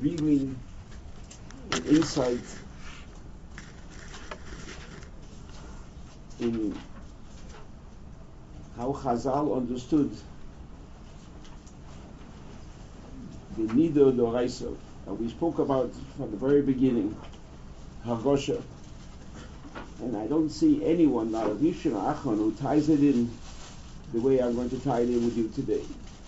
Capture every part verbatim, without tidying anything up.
really an insight in how Chazal understood the Nida Doraisa. And we spoke about from the very beginning, Hagosha. And I don't see anyone, not a Rishon or Achron, who ties it in the way I'm going to tie it in with you today.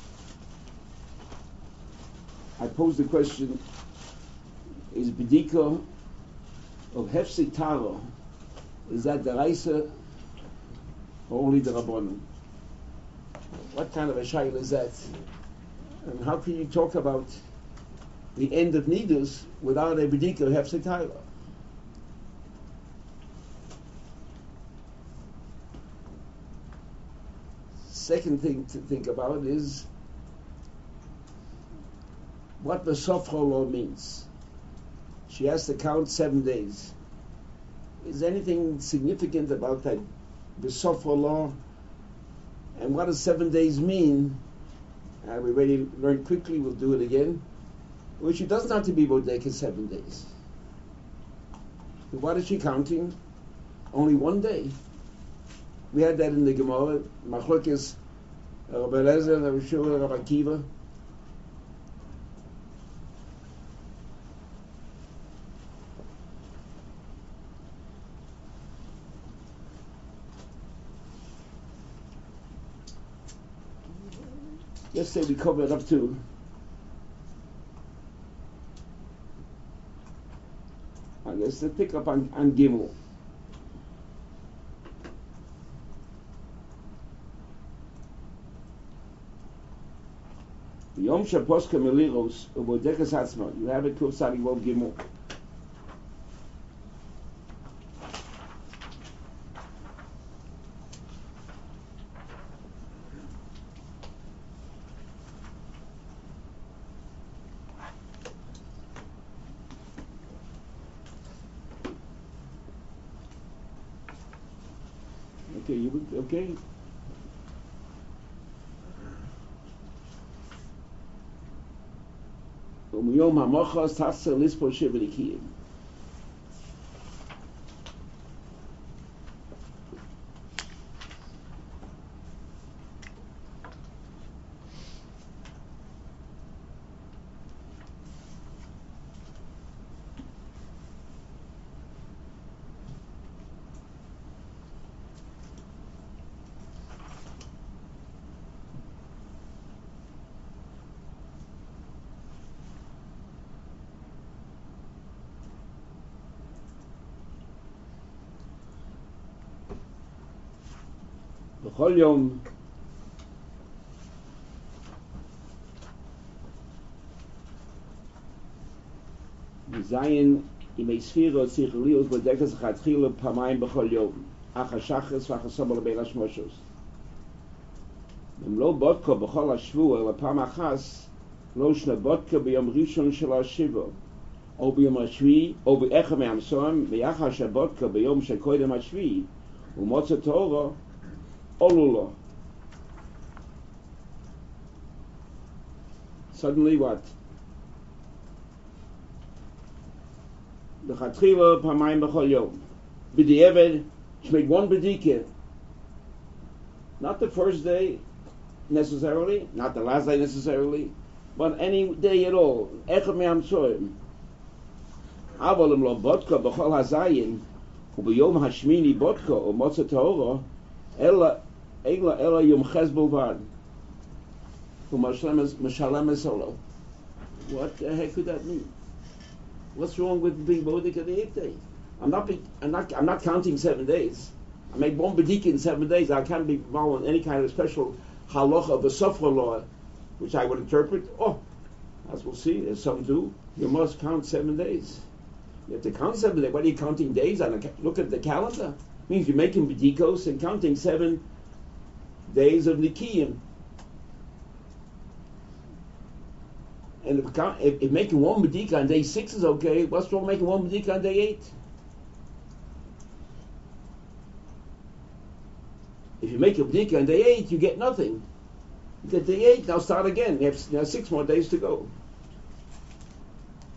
I pose the question, is B'dika of Hefsek Tara, is that the Raisa or only the Rabbanon? What kind of a shayla is that? And how can you talk about the end of Nidus without a B'dika of Hefsek Tara? Second thing to think about is what the Sofra law means. She has to count seven days. Is anything significant about that, the Sofra law? And what does seven days mean? Uh, we already learned quickly, we'll do it again. Which it doesn't have to be Bodeka seven days. But what is she counting? Only one day. We had that in the Gemara, Machlokes, Rabbi Eliezer, Rabbi Shua, Rabbi Akiva. Yesterday we covered up to I guess let's pick up on, on Gimel. Yom Shaposka Meliros Ubodekas Hatzma. You have it, Kuf Sadi Vov Gimel. Okay, you okay? Umiyom hamochas tasa lispo shivadikiyim. B'chol yom Zayin imei sfira tzich lios bodekas chatchila pamayim b'chol yom ach hashachris v'chasobel bein hashmoshos im lo bodka b'chol hashvu ela pam achas lo shna bodka b'yom rishon shel hashiva o b'yom hashvi o b'echa me'amsoam v'yachar shabodka b'yom shekoidem hashvi u'motza Torah Olula. Suddenly what? The Chatchila Pamayim B'chol Yom. B'di'eved, she made one B'dika. Not the first day necessarily, not the last day necessarily, but any day at all. Echad me'am soim. Avolim lo bodka b'chol hazayin, u'b'yom hashmini bodka, u'motza Torah, ela Ela ela yom ches bovad. U'mashalem solo. What the heck could that mean? What's wrong with being bodik on the eighth day? I'm not. Be, I'm not. I'm not counting seven days. I made one bedika in seven days. I can't be following any kind of special halacha of the Sofra law, which I would interpret. Oh, as we'll see, as some do, you must count seven days. You have to count seven days. What are you counting days? On a, look at the calendar. It means you're making bedikos and counting seven days of Nikiyim. And if, if, if making one B'dika on day six is okay, what's wrong making one B'dika on day eight? If you make a B'dika on day eight, you get nothing. You get day eight, now start again. You have, you have six more days to go.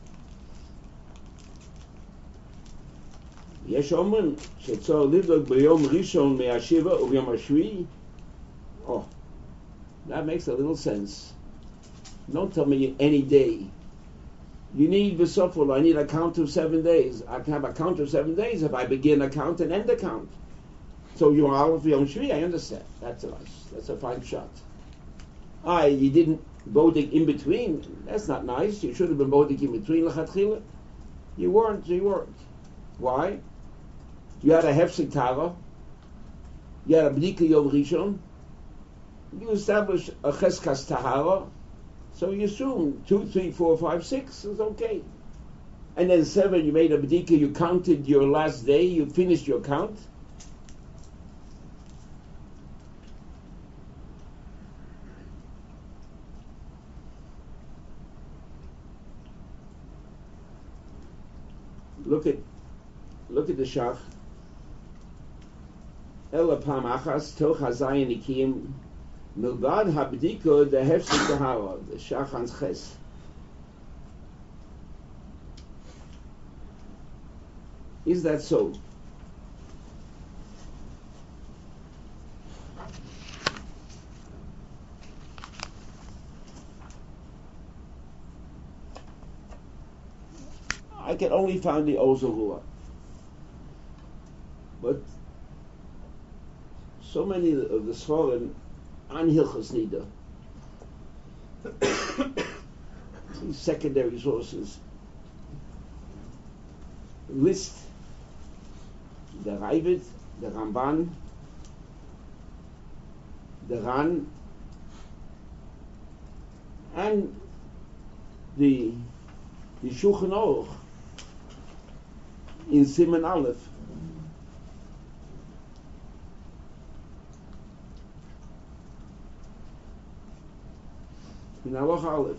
יש אומרים שצריך לבדוק ביום ראשון מהשבע וביום השביעי. Oh, that makes a little sense. Don't tell me any day. You need V'sofol, I need a count of seven days. I can have a count of seven days if I begin a count and end a count. So Yom Aleph, Yom Shvi, I understand. That's a nice, that's a fine shot. Ah, you didn't bodik in between. That's not nice. You should have been bodik in between l'chatchila. You weren't, you weren't. Why? You had a hefsek tara. You had a b'dika Yom Rishon. You established a cheskas tahara. So you assume two, three, four, five, six is okay. And then seven, you made a b'dika, you counted your last day, you finished your count. Look at, look at the shach. Ela pam achas toch hazayin ikim milvad habdiko the hefsek tahara the shach hans ches. Is that so? I can only find the Ozorua. But so many of the Sforim on Hilchos Nida, these secondary sources, list the Ravid, the Ramban, the Ran, and the, the Shulchan Aruch in Siman Aleph. In Aleph Aleph.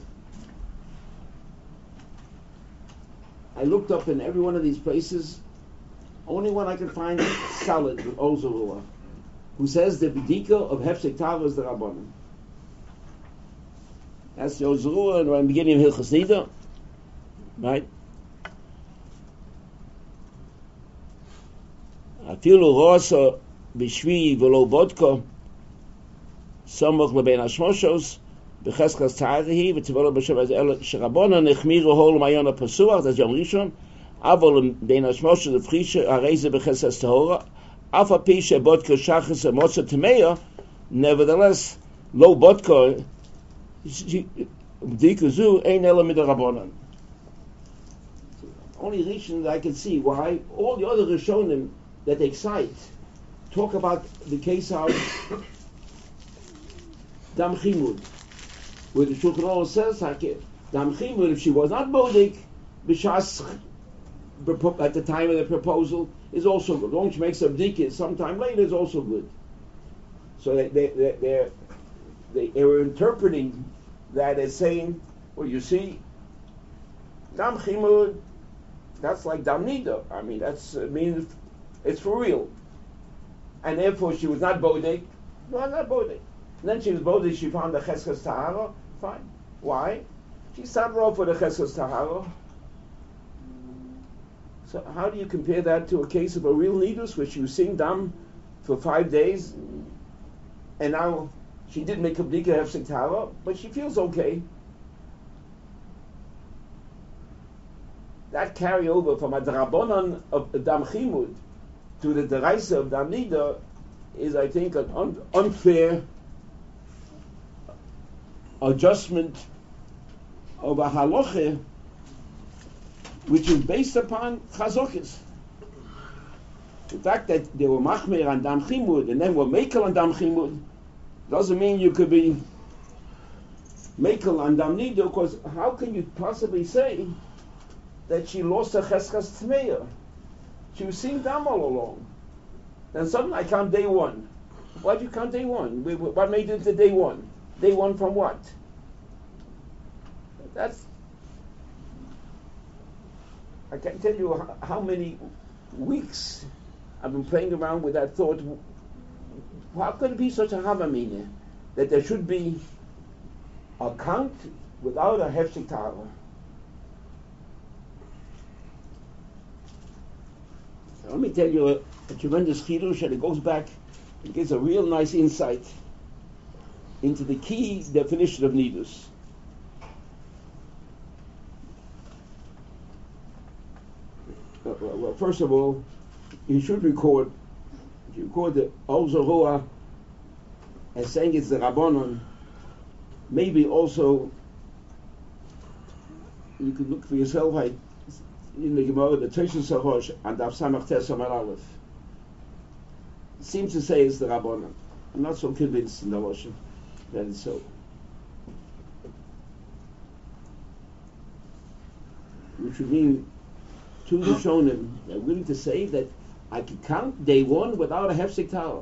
I looked up in every one of these places. Only one I could find solid with Ozorua, who says the B'dika of Hefsek Tava is the Rabbanim. That's the Ozorua, and I'm beginning of Hilchos Nida, right? Afilu rosa b'shvi v'lo bodko samoch lebein hashmoshos b'cheskas ta'arihi v'tivolo b'shavaz el sherabona nechmiru hol mayon ha'pasuach that's Yom Rishon avol bein hashmoshos l'frisha hareze b'cheskas tahora af api shebodko shachas ha'motza tameya nevertheless lo bodko b'dikuzu ein ela midrabanan. Only reason that I can see why all the other Rishonim that they cite talk about the case of Dam Chimud, where the Shulchan Aruch says Dam Chimud, if she was not bodik b'shas at the time of the proposal, is also good. As long as she makes a bdika sometime later, is also good. So they they they they, they, they were interpreting that as saying, well, you see, Dam Chimud, that's like Dam Nida. I mean, that's uh, means. It's for real. And therefore she was not bodek. No, not bodek. And then she was bodek, she found the cheskas tahara. Fine. Why? She started off with the cheskas tahara. So how do you compare that to a case of a real nidus where she was seeing dam for five days and now she did make a bdika hefsek tahara, but she feels okay. That carryover from a drabonon of dam chimud to the deraisa of Dam Nida is, I think, an un- unfair adjustment of a halacha which is based upon chazokis. The fact that they were machmer on Dam Chimud and then were mekel on Dam Chimud doesn't mean you could be mekel on Dam Nida, because how can you possibly say that she lost her cheskas tmeya? She was seeing Dam all along. Then suddenly I count day one. Why did you count day one? What made it to day one? Day one from what? That's... I can't tell you how, how many weeks I've been playing around with that thought. How could it be such a havamina that there should be a count without a hefsek tahara? Let me tell you a, a tremendous chidush, and it goes back, it gives a real nice insight into the key definition of nidus. Uh, well, well, first of all, you should record, if you record the Ol Zarua as saying it's the Rabbanon, maybe also you could look for yourself like, in the Gemara, the Tosfos Sarosh and Daf Samach Tes Amar Aleph. It seems to say it's the Rabbanon. I'm not so convinced in the Lashon that it's so. Which would mean two Rishonim are willing to say that I can count day one without a hefsek Tara.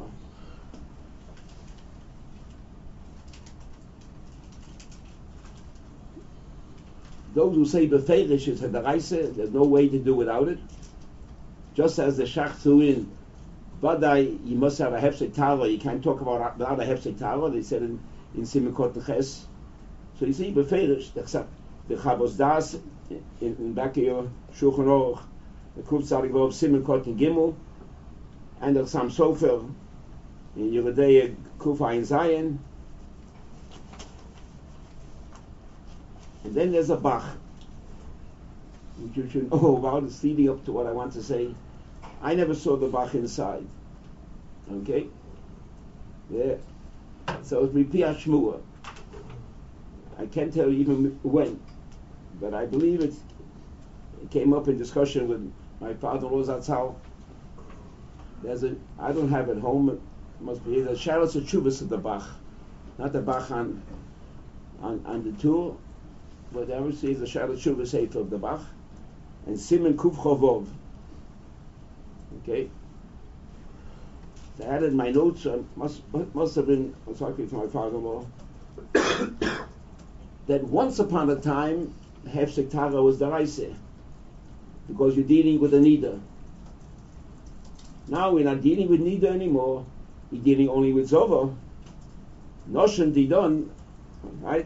Those who say befeirish is a deraisa, there's no way to do without it. Just as the Shach Turin, Badai, you must have a hefsek Tara, you can't talk about without a hefsek Tara, they said in, in Simikot Neches. So you see befeirish, except the Chabos Das, in, in back of your Shulchan Aruch, the Kuf Tzadik Vov Simikot and Gimel, and the Sam Sofer, in Yeridei Kuf Ayin Zayin. And then there's a Bach, which you should know about. It's leading up to what I want to say. I never saw the Bach inside. Okay? Yeah. So it's Mipia Shmua. I can't tell you even when, but I believe it, it came up in discussion with my father-in-law Zatzal. There's a, I don't have it home, it must be the Shalos of Chuvas of the Bach, not the Bach on, on, on the tour. But obviously the Shalat Shuvah Sefer of the Bach, and Siman Kuf Chavov. Okay? So I added my notes, so must must have been, I'm talking to my father-in-law, that once upon a time, Hefsek Tara was Daraise, because you're dealing with a Nida. Now we're not dealing with Nida anymore, we're dealing only with Zova. Noshen Didon, right?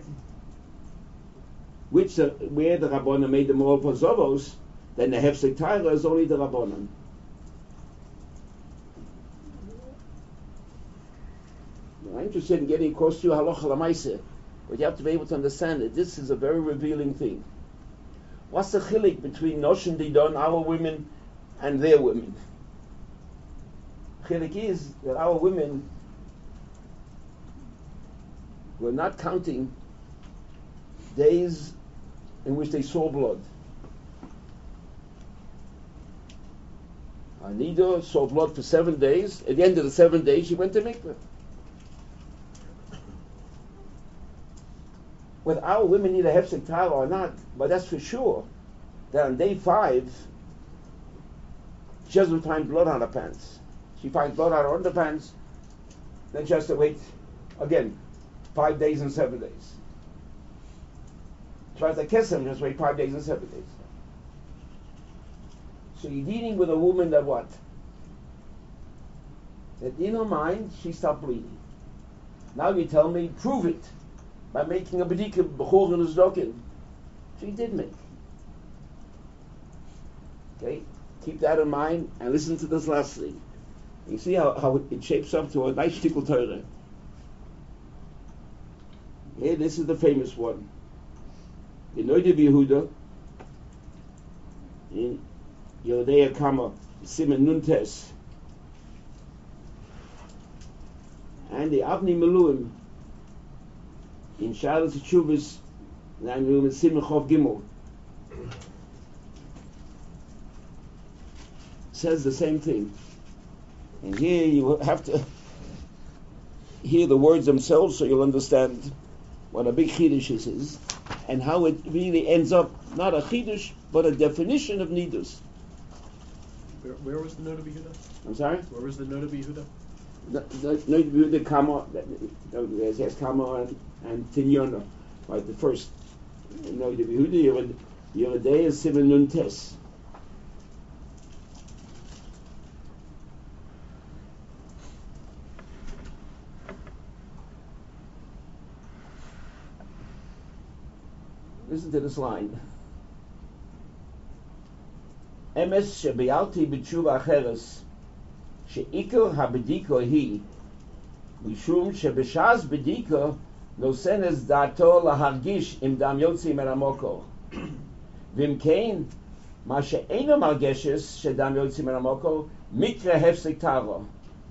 Which uh, where the Rabbanan made them all for Zovos, then the Hefsek Tara is only the Rabbanan. I'm interested in getting across to you Halacha L'Maaseh, but you have to be able to understand that this is a very revealing thing. What's the chilik between Noshen Didon, our women, and their women? Chilik is that our women were not counting days in which they saw blood. Anida saw blood for seven days. At the end of the seven days, she went to mikveh. Whether our women need a hefsek tara or not, but that's for sure that on day five, she doesn't find blood on her pants. She finds blood on her underpants, then she has to wait again five days and seven days. Tries to kiss him, just wait five days and seven days. So you're dealing with a woman that what? That in her mind, she stopped bleeding. Now you tell me, prove it by making a bedika b'chor in his dokin. She did make. Okay? Keep that in mind and listen to this last thing. You see how, how it shapes up to a nice shtickle Torah. Here, this is the famous one. In Noida Yehuda, in Yeridei Kama, Siman Nuntes, and the Avni Meluim, in Shalos Chuvas, and I'm in Siman Chov Gimel, says the same thing. And here you have to hear the words themselves so you'll understand what a big chiddush is, and how it really ends up not a chiddush but a definition of nidus. Where, where was the note of Yehuda? I'm sorry. Where was the note of Yehuda? The the the, the Kama, there's yes Kama and, and Tinyana, right? The first note of Yehuda, Yeridei is Siman Nuntes. Listen to this line. אמס שביאלתי בתשובה אחרס, שעיקר הבדיקו היא, משום שבשעת בדיקו נוסנס דעתו להרגיש אם דם יוצא מן המוקו. ואם כן, מה שאינו מרגשס שדם יוצא מן המוקו, מקרה הפסק טהרה.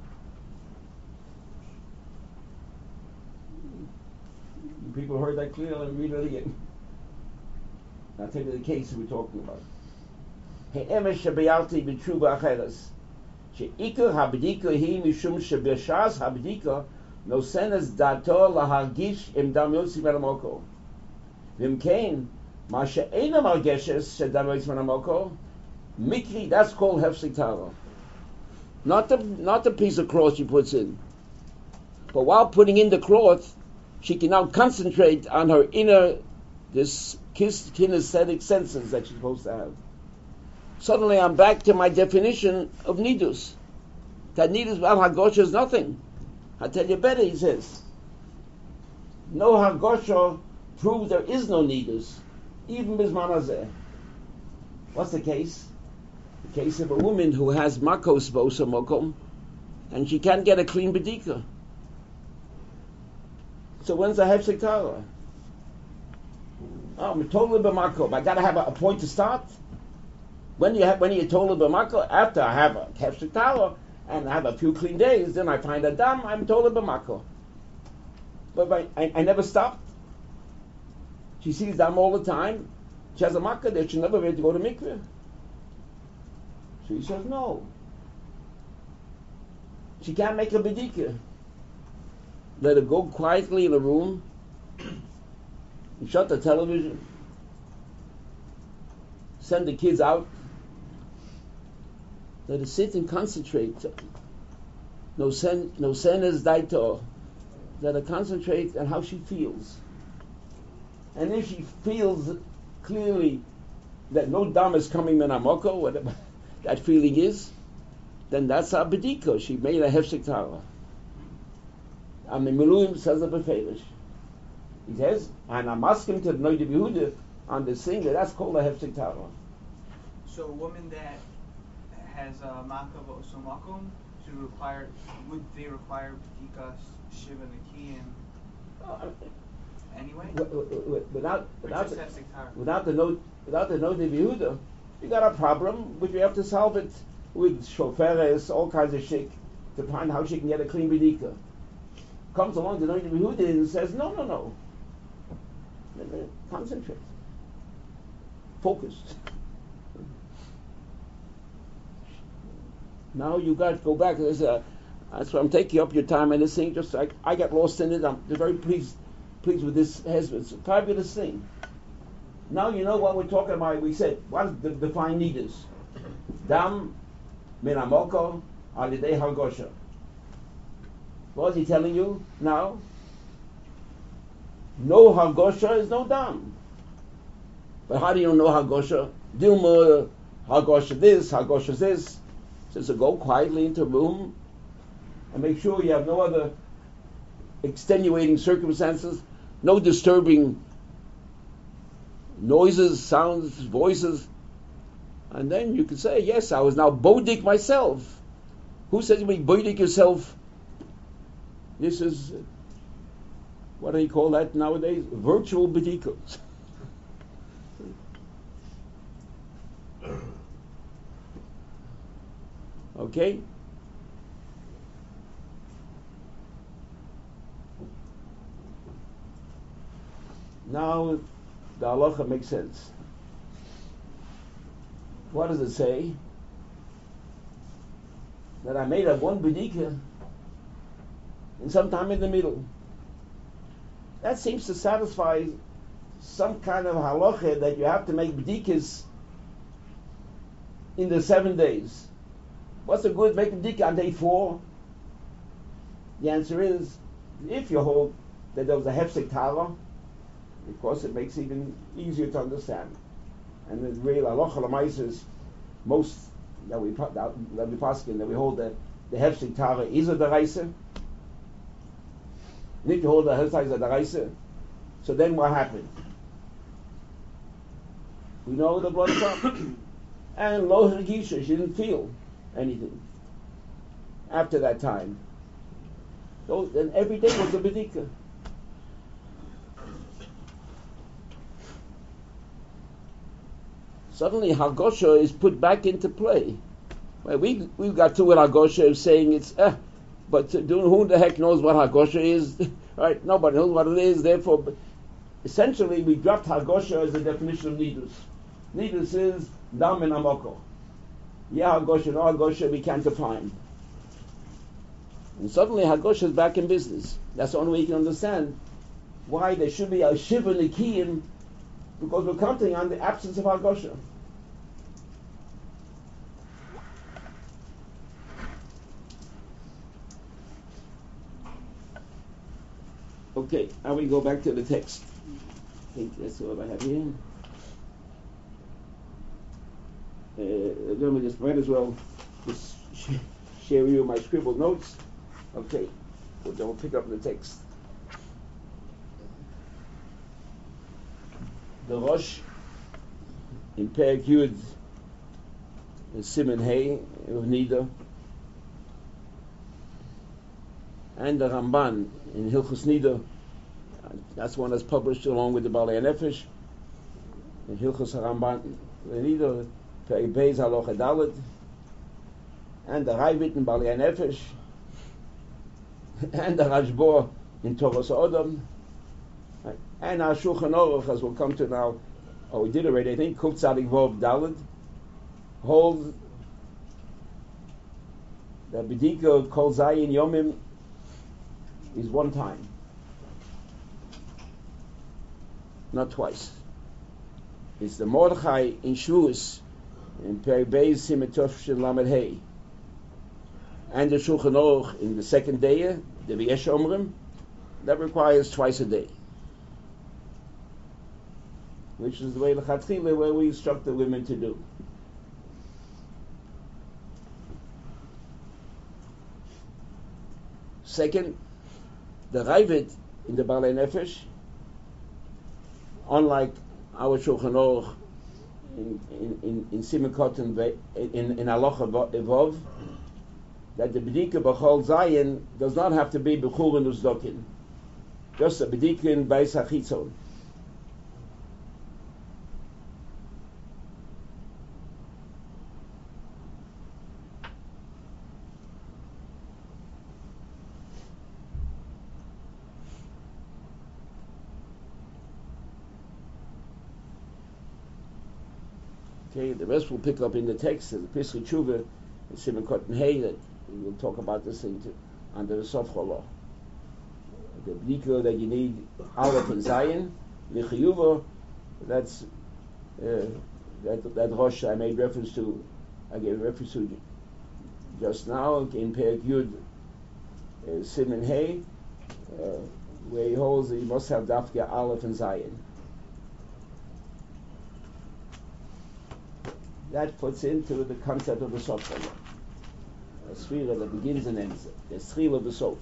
People heard that clearly. Let me read it again. I'll tell you the case we're talking about. האמש שביאלתי בתשובה אחרת, שעיקר הבדיקה היא משום שבשעת הבדיקה נוסנס דעתו להרגיש אם דם יוצא מן המוקו. ואם כן, מה שאינו מרגשס שדם יוצא מן המוקו, מקרי, that's called הפסק טהרה. Not the, not the piece of cloth she puts in. But while putting in the cloth, she can now concentrate on her inner, this kinesthetic senses that she's supposed to have. Suddenly I'm back to my definition of nidus. That nidus without hagosha is nothing. I tell you better, he says. No hagosha proves there is no nidus, even bisman hazeh. What's the case? The case of a woman who has makos bosa mokom, and she can't get a clean bedika. So when's the hefsek tara? Oh, I'm totally b'makom. I got to have a, a point to start. When you have, when you totally b'makom, after I have a hefsek tara and I have a few clean days, then I find a dam. I'm totally b'makom. But I, I, I never stopped. She sees dam all the time. She has a makkah that she never ready to go to mikveh. So he says no. She can't make a bedika. Let her go quietly in a room and shut the television. Send the kids out. Let her sit and concentrate. No sen, no sen is daito. Let her concentrate on how she feels. And if she feels clearly that no dam is coming min hamoko, whatever that feeling is, then that's a bediko. She made a hefsek tara. And the Miluim says it beferish. He says, and I'm asking to the Noida Behuda on the thing that that's called a hefsek tara. So a woman that has a makav or somakum should require, would they require b'dikas shiva nekiyim Uh, anyway? w- w- w- without without Or the, just hefsek tara? without the note without the Noida Behuda, you got a problem which we have to solve it with shoferes, all kinds of shit, to find how she can get a clean bedika. Comes along the Noida Behuda and says, no, no, no. Concentrate. Focused. Now you got to go back. There's a, that's why I'm taking up your time and this thing. Just I, I got lost in it. I'm very pleased, pleased with this. It's a fabulous thing. Now you know what we're talking about. We said what is the defined needers? Dam min hamoko al yidei hargosha. What is he telling you now? No hargosha is no dam. But how do you know hargosha? Dilma hargosha this, hargosha this. So, so go quietly into a room and make sure you have no other extenuating circumstances, no disturbing noises, sounds, voices. And then you can say, yes, I was now bodik myself. Who says you be bodik yourself? This is, what do you call that nowadays? Virtual bedikos. Okay? Now the halacha makes sense. What does it say? That I made up one bedika and sometime in the middle. That seems to satisfy some kind of halacha that you have to make bedikas in the seven days. What's the good make bedika on day four? The answer is, if you hold that there was a hefsek tara, of course it makes it even easier to understand. And the real halacha l'maises, most that we that, that we paskin that we hold that the hefsek tara is a deraisa. And if you hold the hefsek tara is a deraisa, so then what happened? We know the blood from. And lo hergisha, she didn't feel anything after that time. So then every day was a bedika. Suddenly Hagosha is put back into play. Well, we we got to what Hagosha is saying it's eh, but who the heck knows what Hagosha is? Right? Nobody knows what it is. Therefore, but essentially, we dropped Hagosha as the definition of nidus. Nidus is dam and amoko. Yeah, Hagosha, no Hagosha, we can't define. And suddenly Hagosha is back in business. That's the only way you can understand why there should be a shiva nikiyim, because we're counting on the absence of Hagosha. Okay, now we go back to the text. I think that's what I have here. Uh, let me just might as well just sh- share with you my scribbled notes. Okay, well, then we'll pick up the text. The Rosh in Perek Yud is Siman Hey of Nida, and the Ramban in Hilchos Nida. That's one that's published along with the Balei Nefesh. In Hilchos Ramban Nida, Perek Beis Halacha Dalet, and the Ravid in Balei Nefesh, and the Rashbo in Toras Odom, and our Shulchan Aruch, as we'll come to now, or we did already, I think, Kuf Tzadik Vov Dalet, holds that B'dika Kol Zayin Yomim is one time, not twice. It's the Mordechai in Shavuos in Perek Beis Siman Tov Shin Lamed Hey, and the Shulchan Aruch in the second day, the V'yesh Omrim, that requires twice a day, which is the way L'chatchila where we instruct the women to do. Second, the Ravid in the Balei Nefesh, unlike our Shulchan Aruch in in in, in Siman Kotan in in Halacha Vov, that the B'dika B'chol Zayin does not have to be B'churin Uzdokin, just a B'dika in Beis HaChitzon. Okay, the rest we'll pick up in the text of the Pesach Tshuva and Siman Kotan Hey, that we will talk about this thing to, under the Sofcha law. The B'dika that you need Aleph and Zayin, L'chiyuva, that's uh, that that Rosh I made reference to, I gave reference to just now in Perek Yud uh, Siman Hey, uh, where he holds that you must have Dafka Aleph and Zayin. That puts into the concept of the Sofcha law. A sfira that begins and ends. The schil of the sof.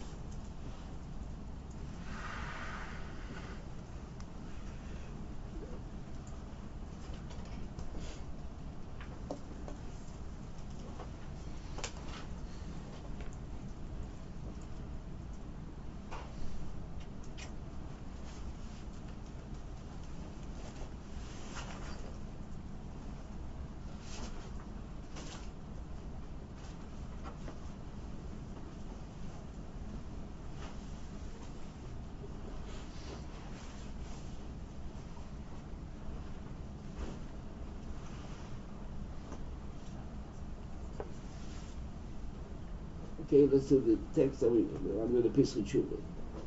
Okay, let's do the text that we under the Pesach Tshuva.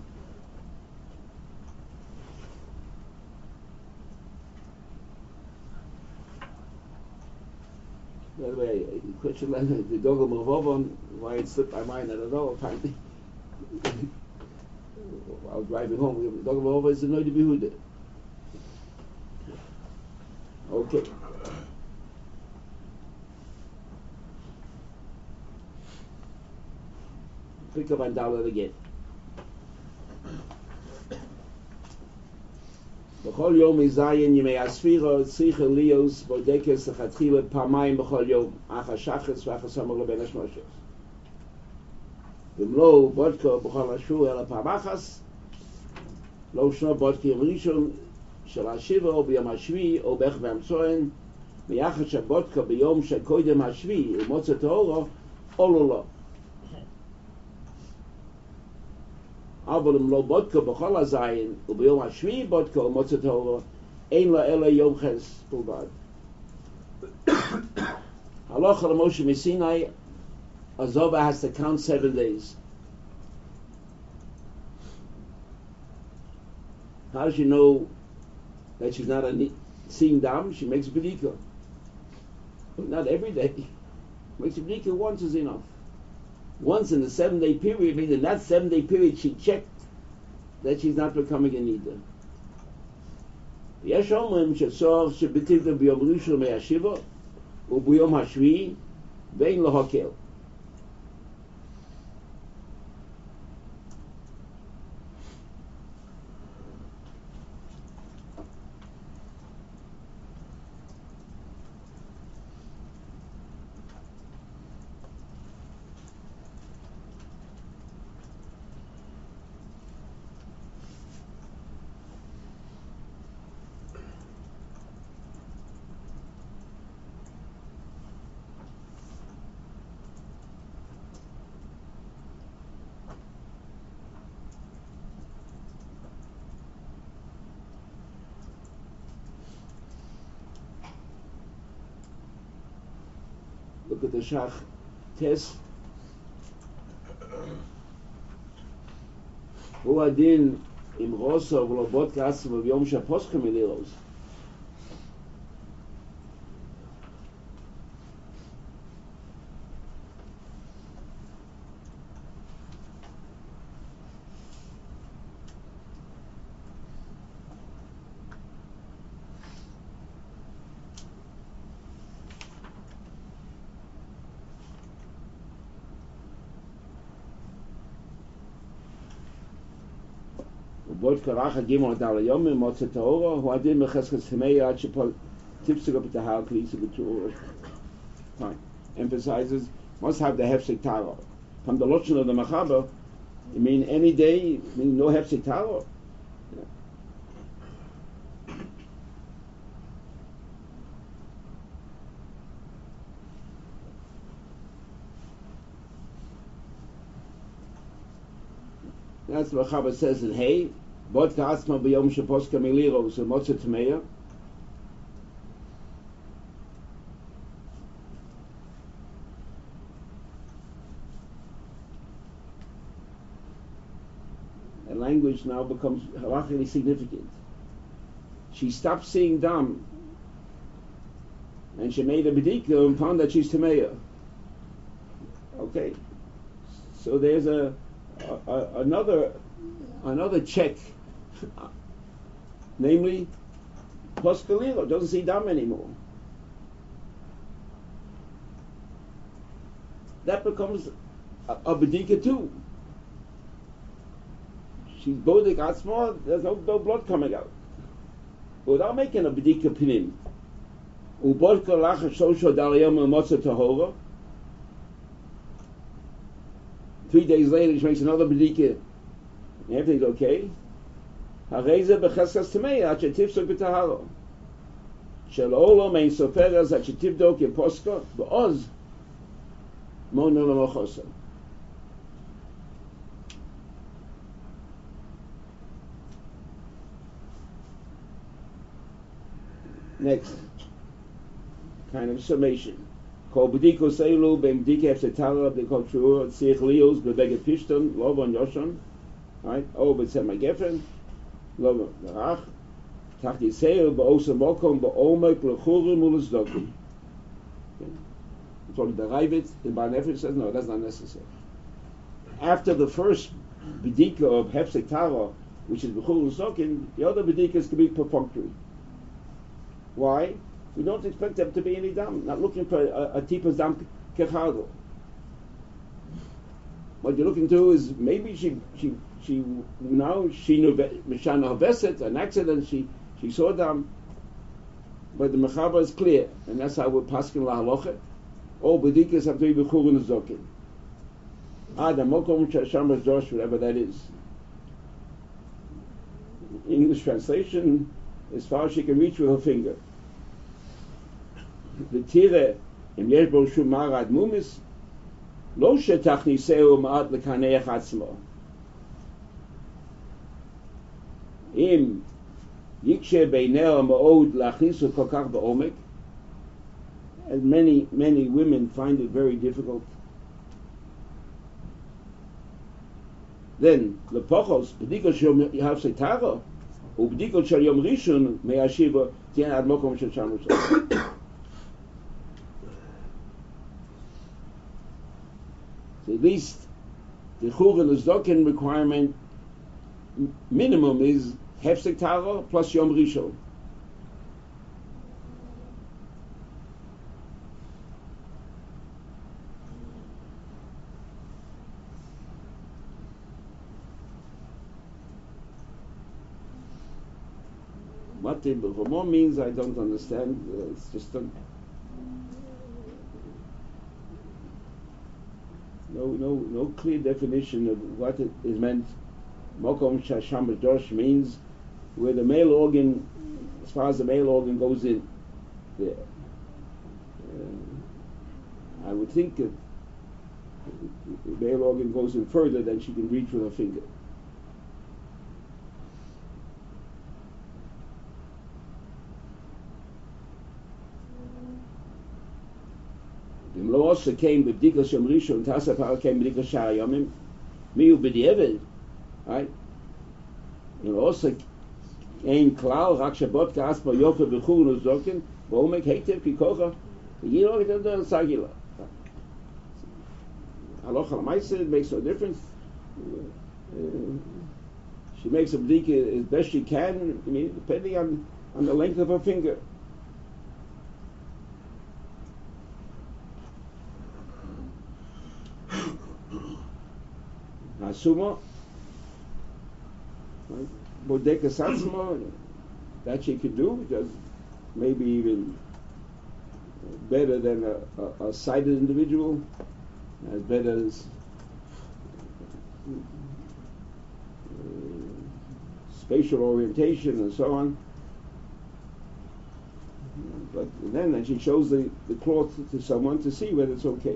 By the way, the question like the Dogel Mavovon, why it slipped my mind, I don't know. Apparently, I was driving home. The Dogel Mavovon is the Noida Behuda. Okay. Pick up on Dalet again. The בכל יום מזיין ימי הספירה צריכה ליוס בודקס לכתחילה פעמיים בכל יום אחר שחץ ואחר סמר לבין השמושך ומלוא בודקה בכל השבוע אלא פעם אחס לא שנו בודקה יום ראשון של השבע או ביום השביעי או באח והמצוין ביחד שבודקה ביום שקודם השביעי ומוצא טהורו או לא לא אבל אם לא בודקה בכל הזין וביום השביעי בודקה ומוצא טהורו אין לה אלא יום חס בלבד הלכה למשה מסיני Azova has to count seven days. How does she know that she's not a, seeing dam? She makes bedika. But not every day. Makes bedika once is enough. Once in the seven-day period, means in that seven-day period she checked that she's not becoming a nida. יש אומרים שצורך שבתיקה ביום ראשון מהשבע וביום השביעי ואין להקל. Look at the Shach Tes. הוא הדין עם רוסו ולא בודקה עצמו ביום שהפוסקה מלירוס. ובודקה רחה גימון עד על היום ממוצא טהורו הוא הדין מחזקת תמיה עד שפול tipsig up at the house leads to the tour. Fine. Emphasizes must have the hefsek taro. From the lotion of the Machaba, you mean any day, you mean no hefsek taro? That's what Machaba says in Hey, Bodka Atzma B'yom Sheposka Miliro, so Motza Tmeya. The language now becomes halachically significant. She stopped seeing dam, and she made a bedika and found that she's Tmeya. Okay, so there's a, a, a another another check, namely, Poskalilo doesn't see dam anymore. That becomes a, a bedika too. She's bodik atzma, there's no, no blood coming out. Without making a bedika pinim, ubodka lacha shosho dalayom motza tahora. Three days later, she makes another bedika. Everything's okay. Hareza becheskas tameya at shetifsok b'taharo. Shel olam ein soferas at shetivdok yeposka ba'oz mono l'mochosa. Next, kind of summation. Kol b'diko seilu beim b'dika efsetara b'dikol shur tzich lios b'beget pishton lovon yoshon. Right? Oh, but said my geffen, lo rach, tach yisrael ba'osa mokom ba'omek l'churim u'l'zdokim. It's only the Ravid, the Bar Nefesh says, no, that's not necessary. After the first bedika of Hefsek Tara, which is b'chur u'l'zdokim, the other bedikas can be perfunctory. Why? We don't expect them to be any dam, not looking for a, a tipas dam kechado. What you're looking to is maybe she she she now she knew mishana veset an accident she She saw dam, but the Mechaber is clear, and that's how we're paskin la halacha. All bedikas have to be b'churun zokin. Ah, the mokom shasham Josh, whatever that is. English translation, as far as she can reach with her finger. The tire im yeshbo shumar ad mumis, lo shetach niseu ma'at lekaneach atzmo. Im yikshe beinel ma'od lachnisu kokach ba'omek, and many, many women find it very difficult. Then, lepochos, b'dikot shel yahav setaro, ובדיקות של יום ראשון מהשיבה תהיה עד מקום של שם ראשון. So at least the chur and the zdokin requirement minimum is hefsek taro plus yom rishon. What the B'chomo means, I don't understand. Uh, it's just a, no, no, no clear definition of what it is meant. Mokom shasham b'dosh means where the male organ, as far as the male organ goes in. There, uh, I would think that the male organ goes in further than she can reach with her finger. Im lo also came b'bdikas yom rishon, tasapar came b'bdikas shar yomim, miu b'di'evel, right? Im lo also ein klar, rak shabot ka'as pa yofe b'chur u'zokin, v'omek heitev ki kocha, yiro getem da sagila. Halacha l'maisa, it makes no difference. Uh, she makes a b'dika as best she can, I mean, depending on, on the length of her finger. Asuma, bodeka satsuma, that she could do, because maybe even better than a, a, a sighted individual, as better as uh, spatial orientation and so on. But then, then she shows the, the cloth to someone to see whether it's okay.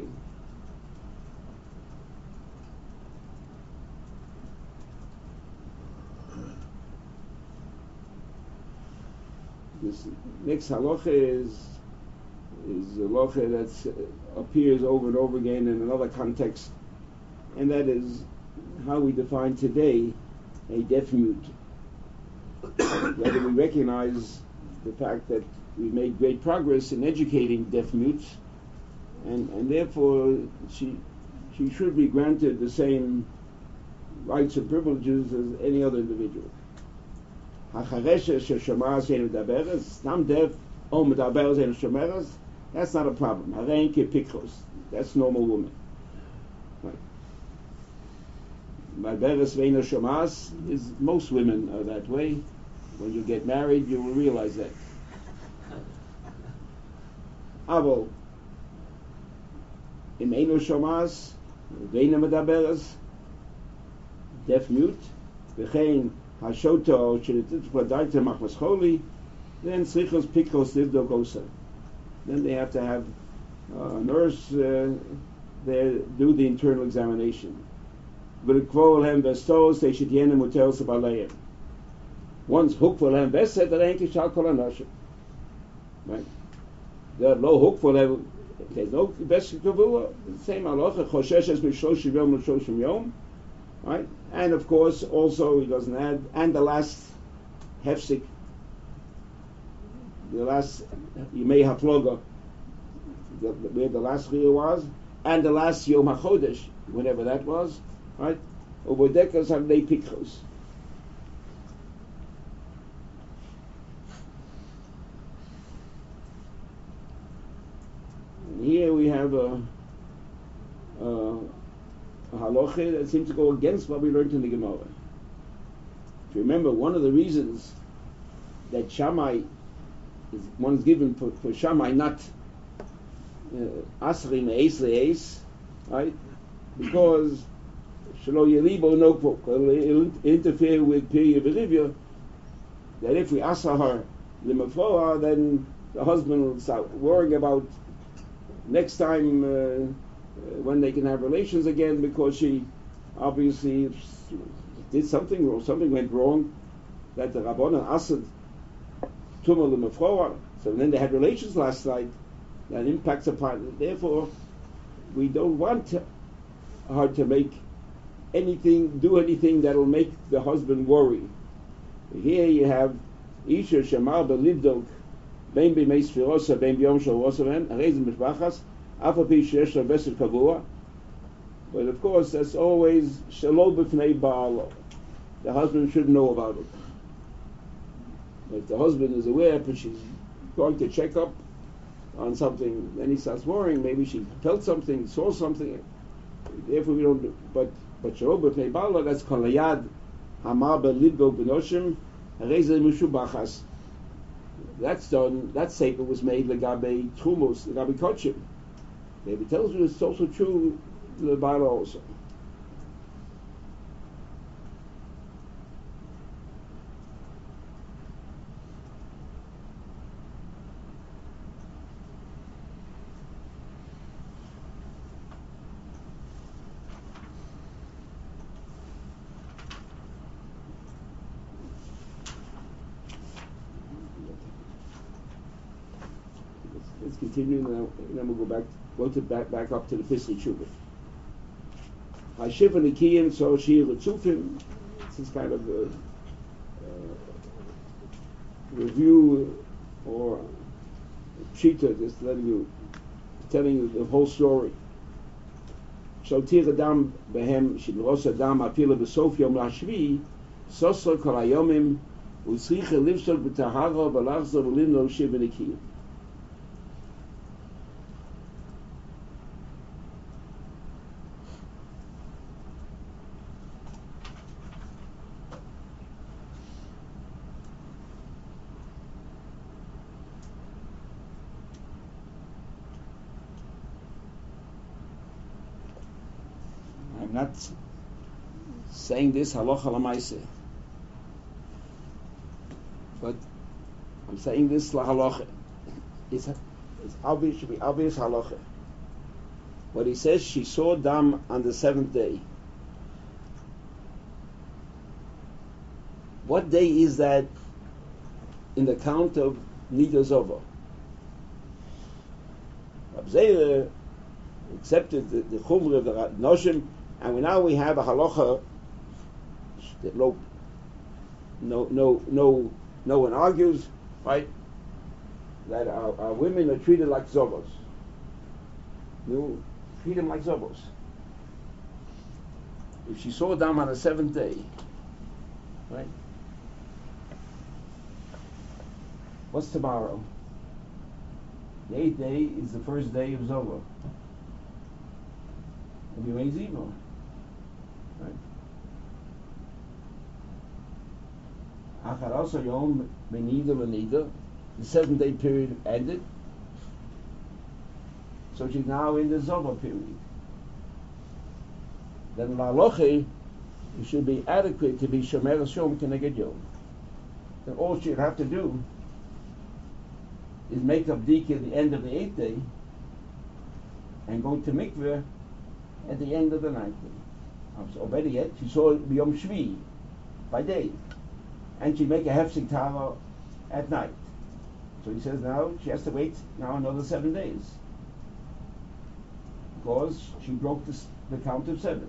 This next halacha is is a halacha that uh, appears over and over again in another context, and that is how we define today a deaf mute. Whether we recognize the fact that we made great progress in educating deaf mutes, and, and therefore she she should be granted the same rights and privileges as any other individual. That's not a problem. That's normal woman. Right. Is most women are that way. When you get married, you will realize that. Avo im eino shomas, veina medaberes, deaf mute, v'chein hashoto shenitzit v'daita machmas choli, then slichos pikos livdo gosa. Then they have to have a nurse uh, there do the internal examination. V'likvol hem vestos, they should yenem utel sabaleim. Once hook for them best said that ain't shall call a right? There are no hook for them. There's no best kavua. Same halacha. Choshesh es mishloshim yom l'shoshim yom, right? And of course, also he doesn't add. And the last hefsik, the last yimei hafloga, where the last chiyah was, and the last yom hachodesh, whenever that was, right? Ubodekas havnei pikchos. Here we have a, a, a halacha that seems to go against what we learned in the Gemara. If you remember, one of the reasons that Shammai is one is given for, for Shammai, not Asri Me'es Le'es, right? Because Shelo Yelibo no Puk, it'll interfere with Pirya Berivya, that if we asa her Limafroa, then the husband will start worrying about next time uh, uh, when they can have relations again, because she obviously did something or something went wrong, that the Rabbanan asad Tumah Limafroa, so then they had relations last night, that impacts upon it. Therefore, we don't want her to make anything, do anything that will make the husband worry. Here you have Isha Shamar Belivdok, Ben B'Meis Firosa, Ben B'Yom Shal Rosaven, Arezim Mishbachas, Afa Pi Shesh Vesel Kavua. But of course, that's always Shalom B'Fnei Ba'alo. The husband should know about it. If the husband is aware, but she's going to check up on something, then he starts worrying. Maybe she felt something, saw something. Therefore, we don't. Do, but but Shalom B'Fnei Ba'alo, that's Kolayad Hamar Belivdok B'Noshim. That's done. That statement was made legabe trumos, legabe kochim. Maybe tells you it's also true the Bible also. Let's continue, and then we'll go back, go to back, back up to the Pisli Chubah. Hashiv and Nikiyim, so Shir Tzufim. This is kind of a uh, review or pshita, just letting you, telling you the whole story. Shaltir Adam behem shidros Adam apila b'sof yom lashvi sosor kol hayomim u'tzricha livsol b'tahara v'lachzor v'limlo shiv and Nikiyim. I'm not saying this halacha l'maaseh, but I'm saying this la halacha. It's, it's obvious, should be obvious halacha. What he says, she saw dam on the seventh day. What day is that in the count of Nida Zova? Rab Zeir accepted the, the chumrah of the Noshim, and we now we have a halacha that no, no, no, no, no one argues, right? That our, our women are treated like zovos. You treat them like zovos. If she saw them on the seventh day, right? What's tomorrow? The eighth day is the first day of Zovo. Of Yom Ziva. Right? Achar also Yom Benida Benida. The seven day period ended. So she's now in the Zovo period. Then Laloche, it should be adequate to be Shomer Shom Keneged Yom. Then all she'd have to do is make up Diki at the end of the eighth day and go to mikveh at the end of the ninth day. So better yet, she saw Yom Shvi by day, and she make a hefsek tava at night. So he says now she has to wait now another seven days because she broke this, the count of seven.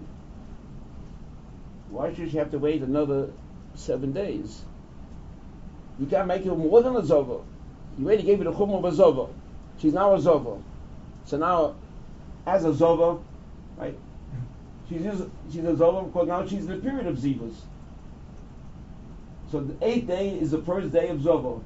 Why should she have to wait another seven days? You can't make it more than a zova. You already gave her the chumrah of a zova. She's now a zova. So now, as a zova, right? She's she's a zova because now she's in the period of zivas. So the eighth day is the first day of zova.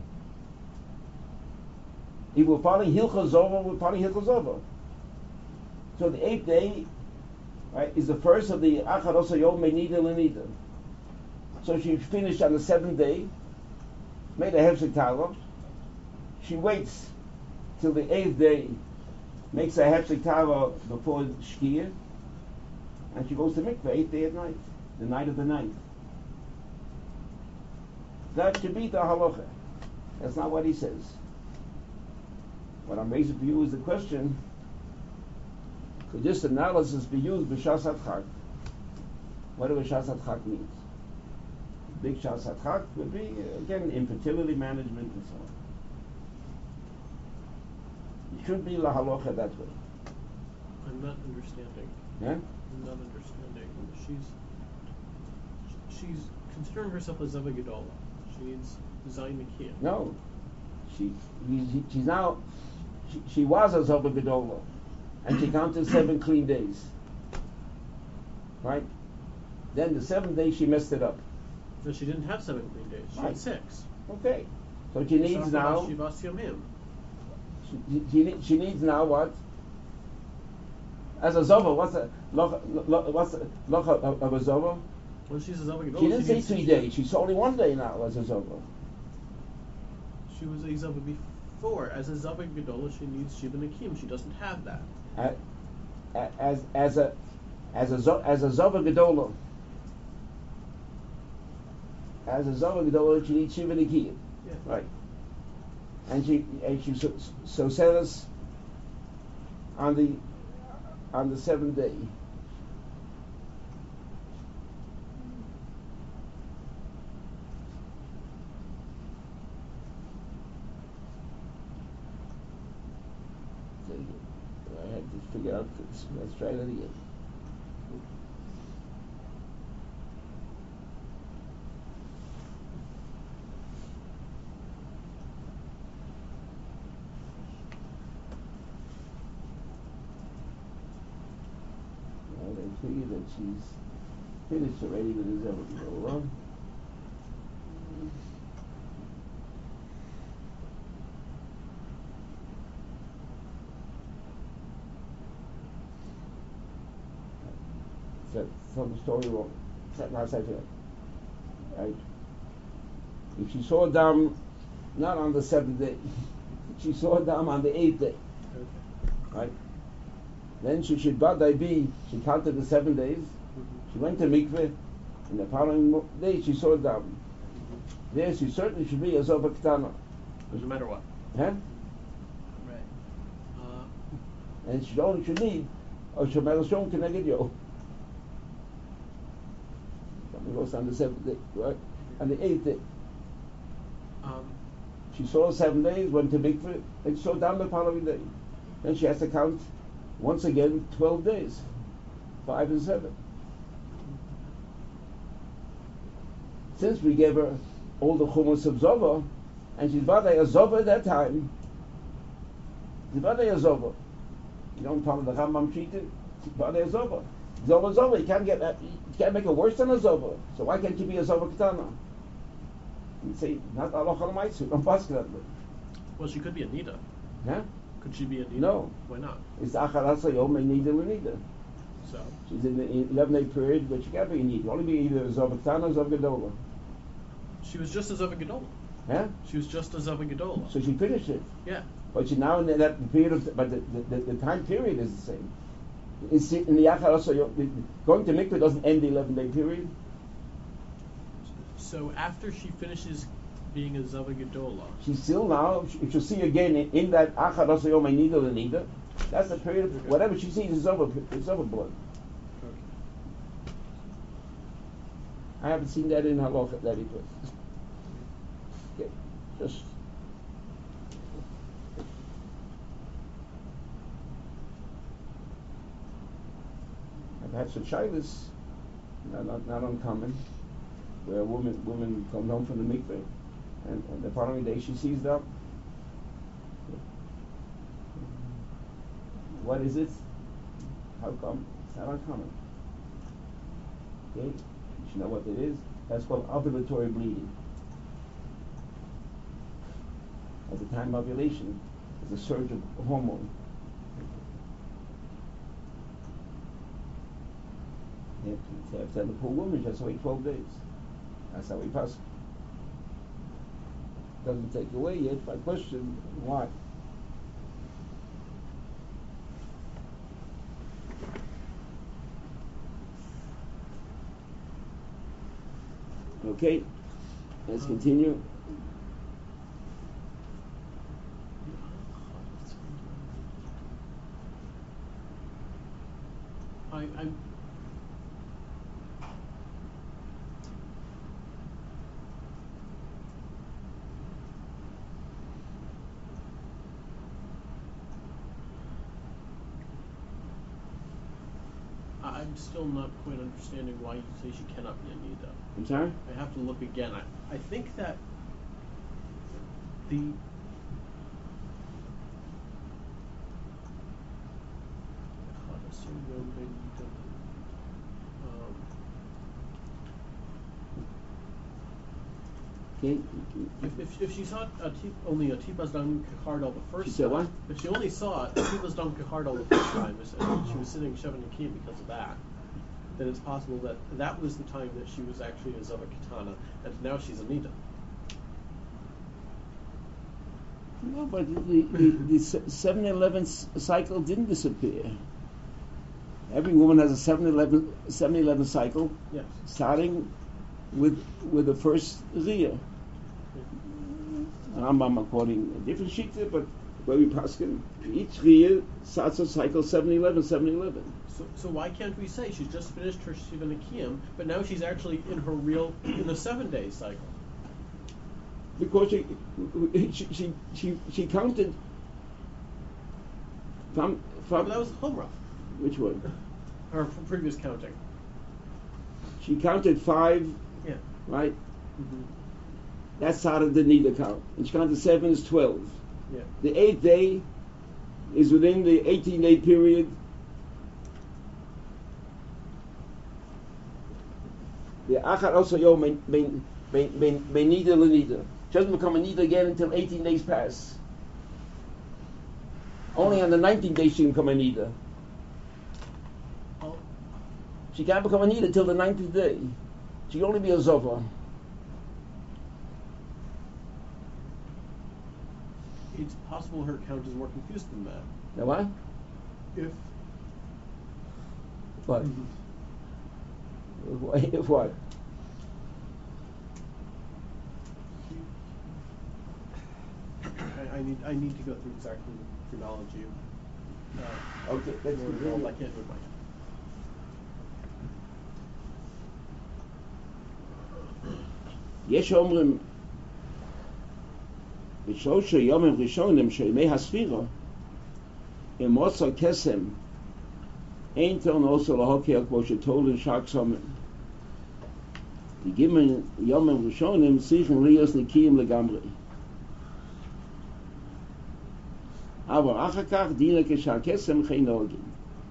If we're following hilcha zova, we're following hilcha zova. So the eighth day, right, is the first of the achar osa yom menida lenida. So she finished on the seventh day. made a hefsek tava. She waits till the eighth day, makes a hefsek tava before shkia, and she goes to mikveh eighth day at night, the night of the ninth. That should be the halacha. That's not what he says. What I'm raising for you is the question: could this analysis be used b'shas hadchak? What do b'shas hadchak means? Big shas hadchak would be again infertility management and so on. It should be la halacha that way. I'm not understanding. Yeah? I'm not understanding. She's she's considering herself a Zava Gedola. She needs Zayin Mekia. No, she, she she's now she, she was a Zova Gedola, and she counted seven clean days. Right? Then the seventh day she messed it up. No, she didn't have seven clean days. She Right. had six. Okay, so she needs now. Shivas Yomim. She, she, need- she needs now what? As a Zova, what's a loch, lo, what's a loch of, of a Zova? When she's a Zava Gedola, She didn't say needs three six days. She's only one day now as a Zova. She was a Zava before. As a Zava Gedola, she needs Shiva Nakim. She doesn't have that. A- a- As as a as a zo- as a Zova Gedola. As a Zova Gedola, she needs Shiva Nikiyah. Yeah. Right. And she and she so, so says on the on the seventh day. I had to figure out this. Let's try that again. Well, they figure that she's finished already with his ever go along. So, some story wrong. Set now say that. Right? If she saw Dam not on the seventh day, she saw Dam on the eighth day. Okay. Right? Then she should badai be, she counted the seven days, Mm-hmm. she went to mikveh, and the following mo- day she saw Dam. There she certainly should be a Zova Ketana. Doesn't matter what. Huh? Right. Uh, And she only should need a Shomel Shom Keneged Yo. Something goes on the seventh day, right? On the eighth day. um, She saw seven days, went to mikveh, and saw Dam the following day. Then she has to count once again twelve days. Five and seven. Since we gave her all the chumas of Zova, and she's Vadei a Zova at that time, she's Vadei a Zova. You don't follow the Rambam treated, she's Vadei a Zova. Zova Zova, you can't get that, you can't make it worse than a Zova. So why can't you be a Zova Ketana? You say, not Allah Chalamaytsu, don't pass that way. well, she could be a Nida. Huh? Could she be a Nida? No. Why not? It's Acharasa Yom Nida Lenida. So, She's in the eleven day period, but she can't be a Nida. You only be either a Zova Ketana or Zova Gedola. she was just a Zava Gedola. Huh? She was just a Zava Gedola. So she finished it. Yeah. But she now in that period of, but the, the, the, the time period is the same. It's in the Yachar also, going to mikveh doesn't end the eleven day period. So after she finishes being a Zava Gedola, She's still now, if you see again in, in that Achar also Yom Nida Lenida, that's the period of, whatever she sees is over, it's over blood. I haven't seen that in Halacha that it was. Okay, just. I've had some shilas, not, not, not uncommon, where a woman woman comes home from the mikveh, and, and the following day she sees them. What is it? How come? It's not uncommon. Okay, you should know what it is. That's called ovulatory bleeding. At the time of ovulation, there's a surge of hormone. You have to, you have to tell the poor woman she has to wait twelve days. That's how we pass. doesn't take away yet. My question, why? Okay, let's continue. I, I'm I'm still not quite understanding why you say she cannot be a Nida. I'm sorry? I have to look again. I, I think that the um, Okay. if, if, if she saw a t- only a Tipas Dam Kechardal the first She said time, what? if she only saw a Tipas Dam Kechardal the first time, and she was sitting Shevan Nakim because of that, then it's possible that that was the time that she was actually a Zava Kitana, and now she's a Nida. No, but the, the, the seven eleven cycle didn't disappear. Every woman has a seven eleven cycle, Yes. starting with with the first Riyah. Rambam according a different sheet, but where we paskin, each Riyah starts a cycle seven eleven, seven eleven. So, so why can't we say she's just finished her Shiva Nakiyam, but now she's actually in her real, in the seven day cycle? Because she she she she, she counted from from But that was Chumrah, which one? her f- previous counting. She counted five, Yeah. right? Mm-hmm. That started the Nida count. And she counted seven is twelve. Yeah. The eighth day is within the eighteen day period. The Achar also yo main main main main Nida lenida. She doesn't become a Nida again until eighteen days pass. Only on the nineteenth day she can become a Nida. Oh. She can't become a Nida until the nineteenth day. She can only be a Zova. It's possible her count is more confused than that. Now what? If What? If what? I, I need I need to go through exactly the chronology of uh, Okay, let's more continue. involved. I can't do it right. יש אומרים בשלושה יומים ראשונים של ימי הספירה אם מוצא קסם אין טעון also להוקר כמו שטולן שק סומן die gimmen יומים ראשונים צריכים להיות נקיים לגמרי אבל אחר כך דינה כשהקסם חי נהוגים.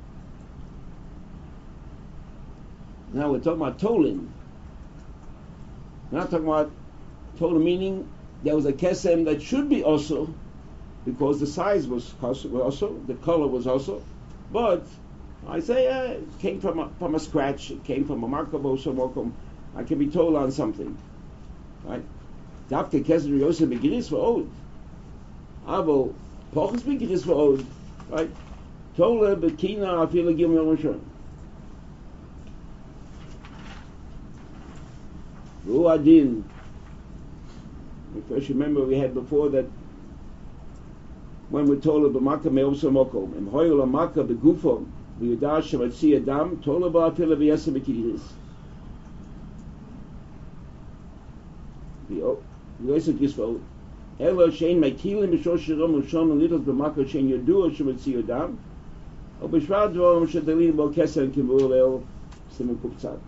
Now we're talking about Tolin. We're not talking about total meaning there was a kesem that should be also because the size was also, the color was also, but I say uh, it came from a, from a scratch, it came from a markable shamokum. I can be told on something, right? Dafke kesem yosef beginis for old, abo pochus beginis for old, right? Tola bekina afila gim yomashon. Ruadin. First, remember we had before that when we're told about Makkah me'osa mokom, em hoyol Makkah begufo, v'yudah shematzi adam, told about pila v'yesa b'kiris. V'yesa kisvo, elo shein mekilim b'shor shirom u'shon u'litos b'Makkah shein yodua shematzi adam, o b'shvar dvorim shedalim bo keser kimur el simen kuptzad.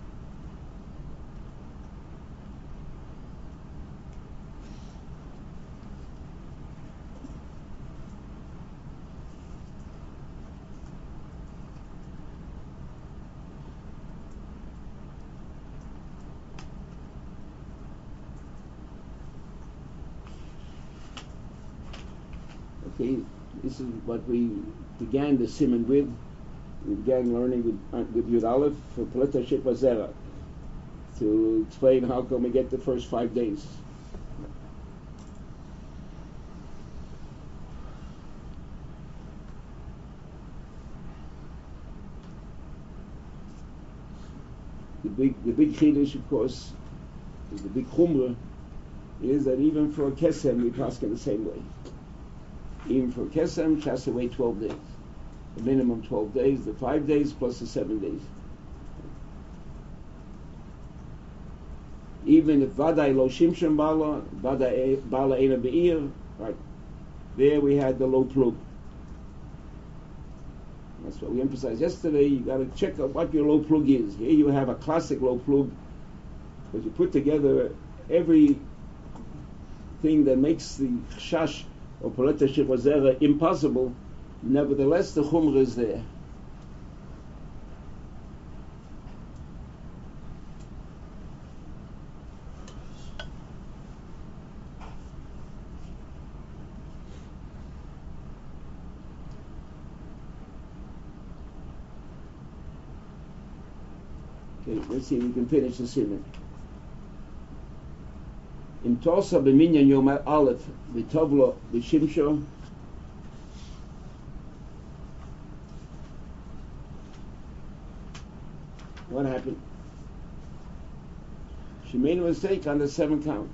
Okay, this is what we began the Siman with. We began learning with uh, with Yud Aleph for Pleta Shikva Zera to explain how come we get the first five days. the big the big chiddush, of course, the big chumrah, is that even for a kesem we pass in the same way. Even for a kesem, she has to wait twelve days. The minimum twelve days, the five days plus the seven days. Even if Vadai lo shimshon bala, Vadai bala ena be'ir, right? There we had the low plug. That's what we emphasized yesterday. You got to check out what your low plug is. Here you have a classic low plug, because you put together every thing that makes the chash or poleta shivazera impossible. Nevertheless, the chumrah is there. Okay, let's see if we can finish the simon. In Tosa b'minyan yom aleph v'tovlo v'shimsho. What happened? She made a mistake on the seventh count,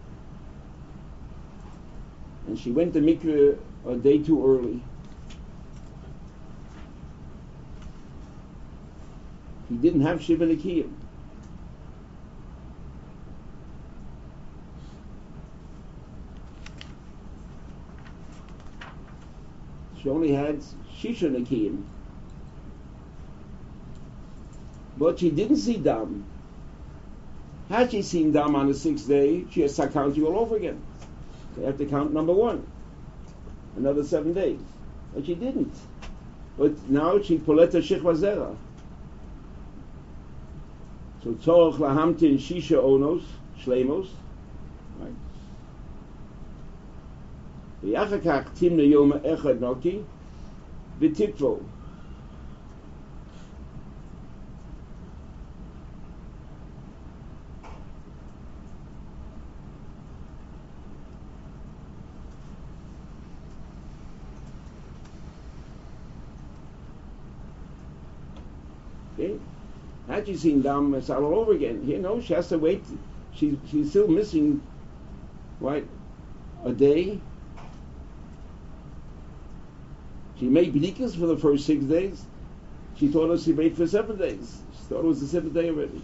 and she went to mikveh a day too early. He didn't have Shiva Nikiyim. She only had Shisha Nikiyim. But she didn't see Dam. Had she seen Dam on the sixth day, she has to count you all over again. They have to count number one. Another seven days. But she didn't. But now she poleta Shechva Zera. So tzorach lahamtin shisha onos shleimos, right? V'yachar kach timna yom echad noki v'titvo. Okay. Had she seen Dam it's all over again? You know, she has to wait. She, she's still missing, what, a day? She made b'dikas for the first six days. She told us she made for seven days. She thought it was the seventh day already.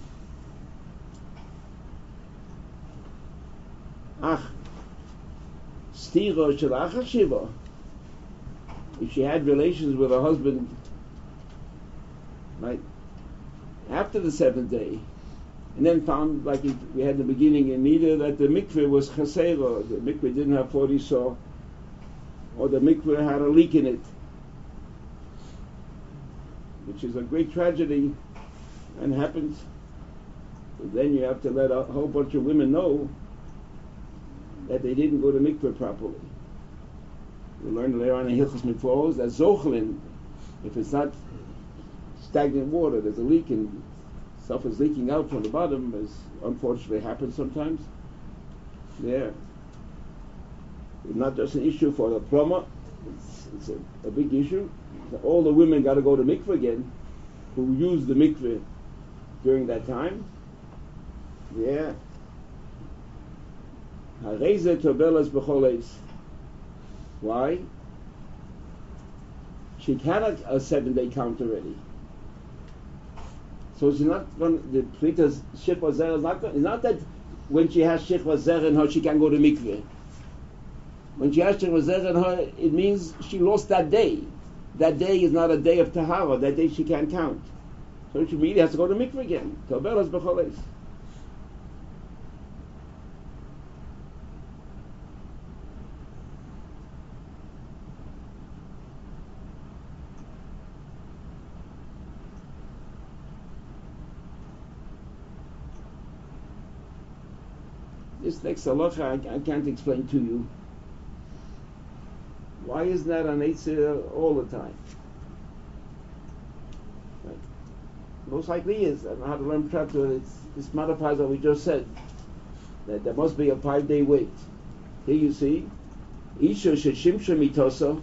Ach, stira shalach shiva. If she had relations with her husband, right, after the seventh day, and then found, like we had in the beginning in Nida, that the mikveh was chasera, the mikveh didn't have forty saw, or the mikveh had a leak in it, which is a great tragedy, and happens. But then you have to let a whole bunch of women know that they didn't go to mikveh properly. We learned later on in Hilchos Mikvahos that zochlin, if it's not stagnant water, there's a leak and stuff is leaking out from the bottom, as unfortunately happens sometimes. Yeah. It's not just an issue for the plumber, it's, it's a, a big issue. All the women got to go to mikveh again who used the mikveh during that time. Yeah. Hareze tobelas b'choles. Why? She cannot a seven day count already. So it's not going, the Plita's Shechva Zera is not going, it's not that when she has Shechva Zera in her she can go to mikveh. When she has Shechva Zera in her, it means she lost that day. That day is not a day of Tahara, that day she can't count. So she immediately has to go to mikveh again. Tobelas b'choles. This next halacha I, I can't explain to you. Why isn't that an eitzah all the time? Right. Most likely is. I don't know how to learn pshat. It's this modifies what we just said. That there must be a five day wait. Here you see, Isha sheshimsha mitosa.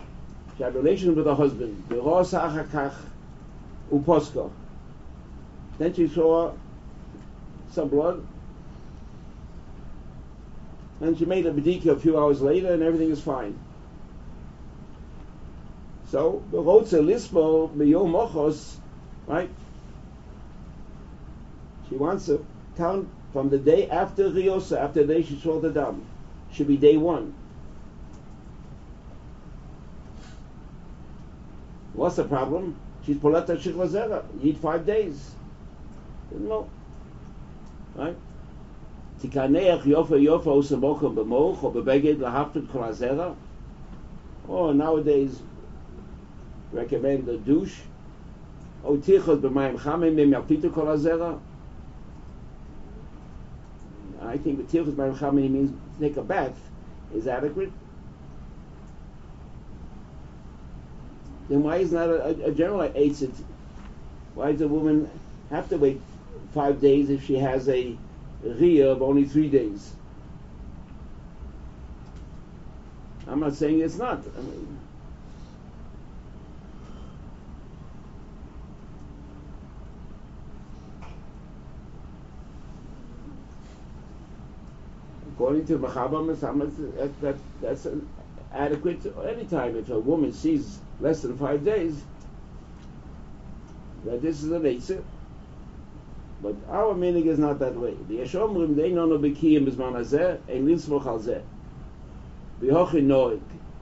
She had relations with her husband. Berosa achakach uposka. Then she saw some blood, and she made a bedika a few hours later, and everything is fine. So the rotze lismo b'yom mochos, right? She wants to count from the day after Riosa, after the day she saw the dam. Should be day one. What's the problem? She's polata shikla zera. You eat five days. No. Right? Tikaneach yofa yofa usamocham b'moch or b'beged lahaftet kol hazera. Oh, nowadays recommend a douche. O tichot b'mayim chamim mim yapitu kol hazera. I think the tichot b'mayim chamim means take a bath is adequate. Then why is not a, a, a general eitzit? Why does a woman have to wait five days if she has a riyah of only three days? I'm not saying it's not. I mean, according to Machaba Muhammad, that, that, that's an adequate any time. If a woman sees less than five days, that this is an eitzah. But our meaning is not that way. The Yeshomrim they know no bekiyim bizman hazeh and linsmoch al zeh. B'hochin noig.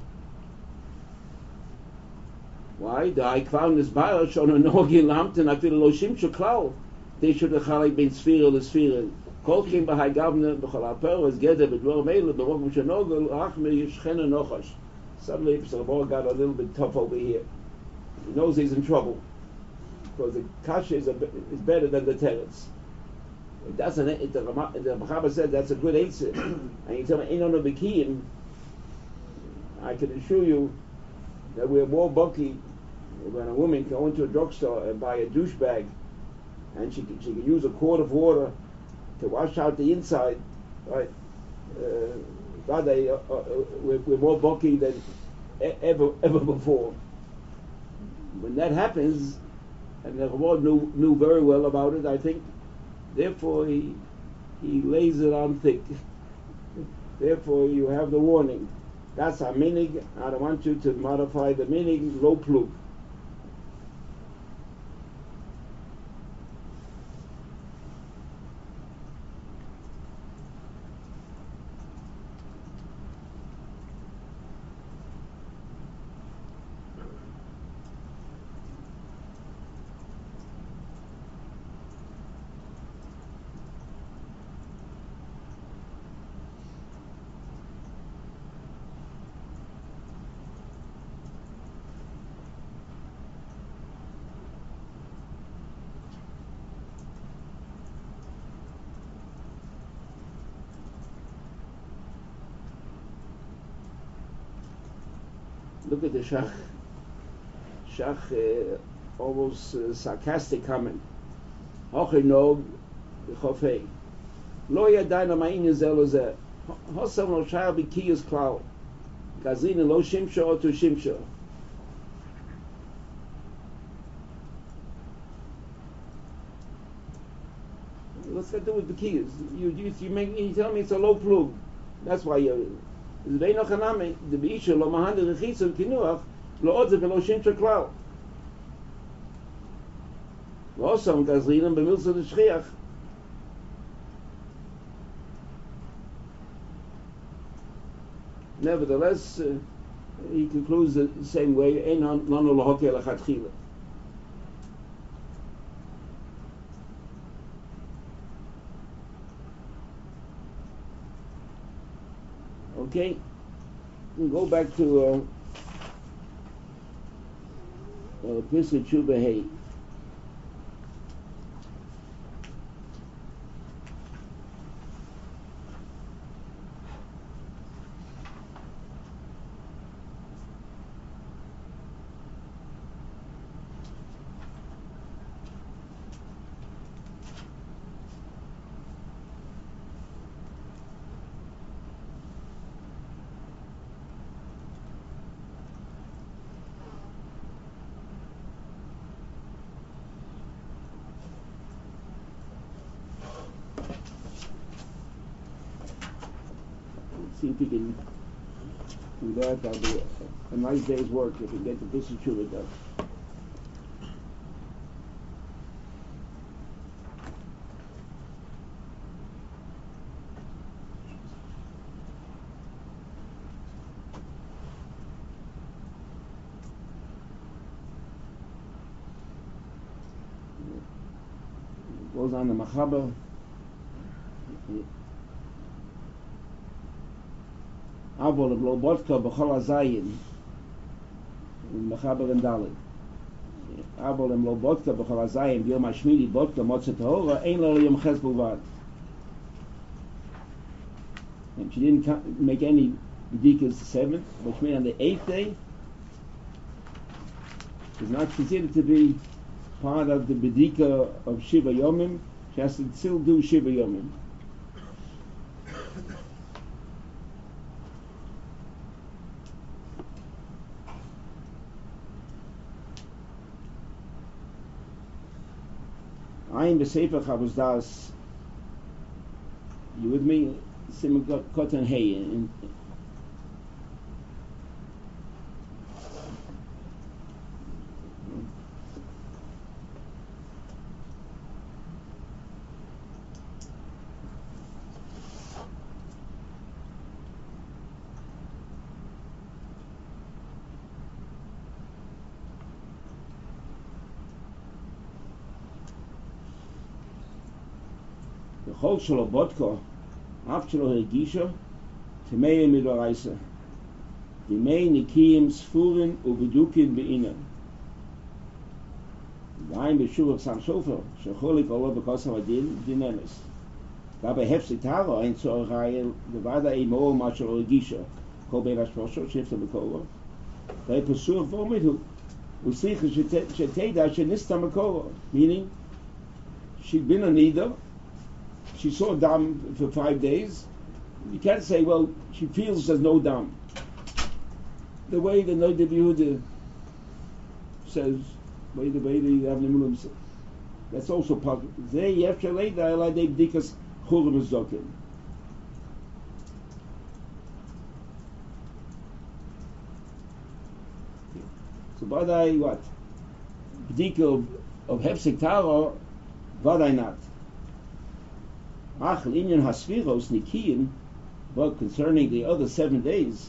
Why? The Aikvar Nisbar shon a nogi lamten afil lo shimshu klau. They should have chalek ben sfira l'sfira. Kol kim b'hai gavne b'chol ha'per was geder b'dvor meile b'rok m'shenogel achme yishchena nochash. Suddenly, Rabbi got a little bit tough over here. He knows he's in trouble because the kasha is, a, is better than the teretz. It doesn't. It, the Machaba said that's a good answer, and you tell me ain't on the bikiyim. I can assure you that we're more bucky when a woman can go into a drugstore and buy a douche bag, and she can, she can use a quart of water to wash out the inside, right? Uh, God, they, uh, uh, we're, we're more bucky than e- ever ever before. When that happens, and the Ramon knew knew very well about it, I think. Therefore, he he lays it on thick. Therefore, you have the warning. That's our meaning. I don't want you to modify the meaning. Lo plug. Look at the Shach, Shach uh, almost uh, sarcastic comment. Hoche nog chofei. Lo yadayna ma'inyan zeh lo zeh. Hosam lo shayar b'kiyus klau. Gazina lo shimsho or to shimsho. What's that do with the keys? You, you, you, make, you tell me it's a low plug. That's why you're... Is vein noch aname de bische lo mahande rechitz und kinuach lo odze velo shimsha klau. Lo osam gazrinen bemilza de shchiach. Nevertheless, uh, he concludes the same way, ein lanu lo hoke lechatchila. Okay, we go back to uh, uh, Pesach Tshuva Hey. see if we can do that. That'll be a, a nice day's work if we get the Bissa Tshuva done. Goes on the Machaber. Avol of Lobodka b'chol hazayin in Machaber and Dalit. Avol em Lobodka b'chol hazayin b'yom hashmini bodka motzet hora ein lo yom ches b'lvad. And she didn't make any b'dikas the seventh, which means on the eighth day is not considered to be part of the bedika of Shiva Yomim. She has to still do Shiva Yomim. Ayin b'sefer Chavos Das. You with me? Simon Kotan Hey. In, Chol shelo bodka, af shelo hergisha, temei midoraisa. Dimei nikiyim sfurin ubedukin be'inan. Daim b'shuvah sam sofer, shecholik olav b'kosav adin, dinemes. Dabei hefsik taro ein zo'arayel, levada imo ma shelo hergisha, kol bein hashposho, shifta b'kolo. Dai pesuach vomitu, uslicha sheteda shenista b'kolo. Meaning, she'd been a nida, she saw dam for five days. You can't say, well, she feels there's no dam. The way the Noda B'Yehuda says, way the way the Avnei Miluim says, that's also part. They yefshe leida elai de b'dikas churim zokim. So vadai what? B'dika of, of hefsek taro, vadai not. Ach, linyan hasviros nikiyim, but concerning the other seven days,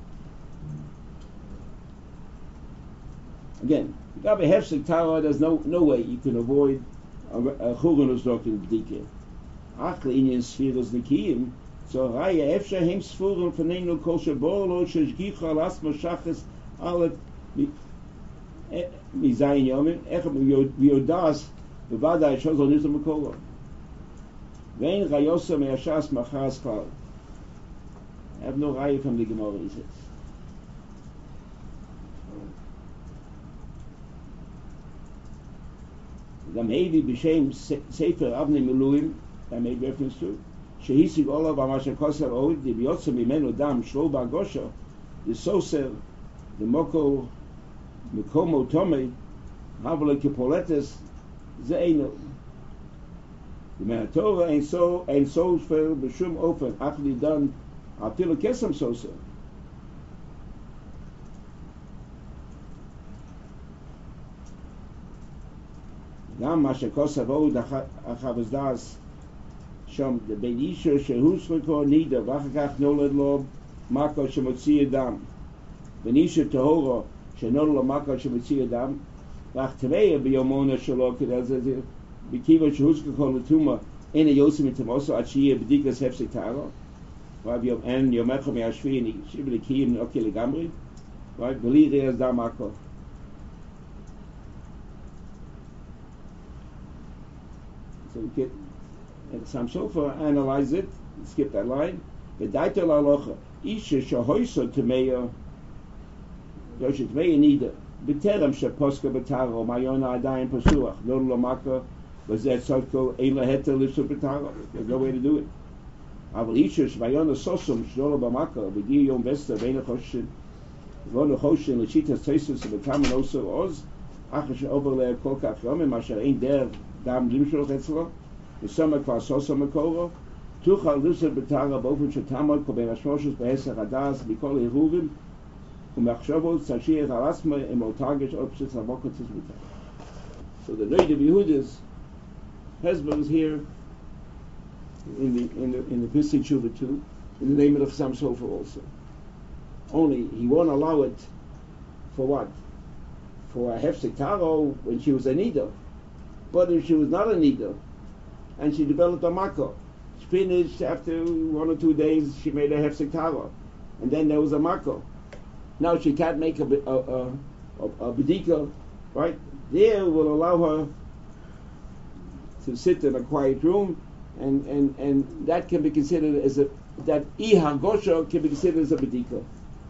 again, gabe hefsek tara, there's no no way you can avoid a churun usdokin b'dike. Ach, linyan sviros nikiyim, so raya efshe hem sfuren v'neinu kol shebolo sheshgicha las mashachas alet mizayin yomin echem v'yodas b'vadai shozol nizam mekolo. Vein rayosa me'ashas machas kal. I have no raya from the Gemara, he says. The Mevi b'shem Sefer Avnei Miluim, I made reference to, shehisig olav amasher kosar od, the biyotza mimenu dam shlo ba'gosha, the soser, the moko, mekomo tomei, havle kepoletes, ze'enu. The Torah ain't so ain't so for b'shum ofen actually done afilu kesam sosa. Gam ma shekosav od achavos das shom the beidisha shehus rekor nida v'achakach nolad lo mako shemotzi adam benisha tahora shenol lo mako shemotzi adam v'ach tereya b'yomona shelo kedazazir Bikiva Shehuska Kol Latuma in a Yosim Tamoso Achia Bedikas Hefsek Tara, right? And Yomecha Me'ashvi and Shibli Kiyim Oki Legamri, right? Beli Reas Damako. So we get and Sam Sofer analyze it, skip that line. Bedaita Lalocha Isha Shahoiso Tameya Yoshet Tameya Nida B'terem Sheposka B'Tara Mayona Adayin Pasuach Nol Lomaka. Was that so Ela Heta Lipsa B'Tara? There's no way to do it. Aval Isha Shvayona Sosum Shnola B'Maka V'gi Yom Vesta V'ena Choshin V'ona Choshin L'Shitas Teisus V'Kamen Oso Oz Achash Overle Kol Kach Yomim Asher Ein Der Dam Limshol Chetzlo V'Soma Kvar Sosa Makoro תוכל לוסר בתרה באופן שתעמוד כל בין השלושות בעשר הדס בכל עירובים ומחשבות תשאיר על עצמה אם לא תרגש אופציות לבוקר תזמותה. So the Noid of Yehuda's husband is here in the in the in the Pissi Tshuva too, in the name of the Chassam Sofer also. Only he won't allow it for what? For a hefsek taro when she was a nida. But if she was not a nida and she developed a makkah, she finished after one or two days, she made a hefsek taro, and then there was a makkah. Now she can't make a a a, a, a bedika, right? There will allow her to sit in a quiet room, and, and, and that can be considered as a that I hagosha can be considered as a bedika.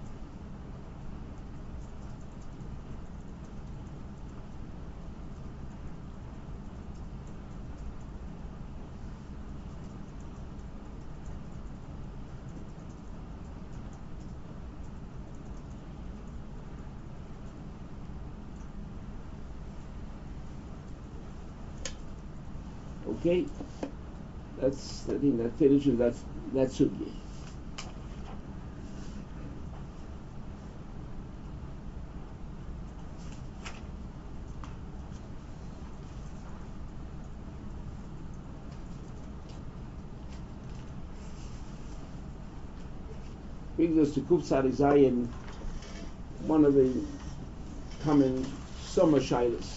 Okay, that's I think that finishes that that sugi. Brings us to Kufsar Zayin, one of the common summer shilas.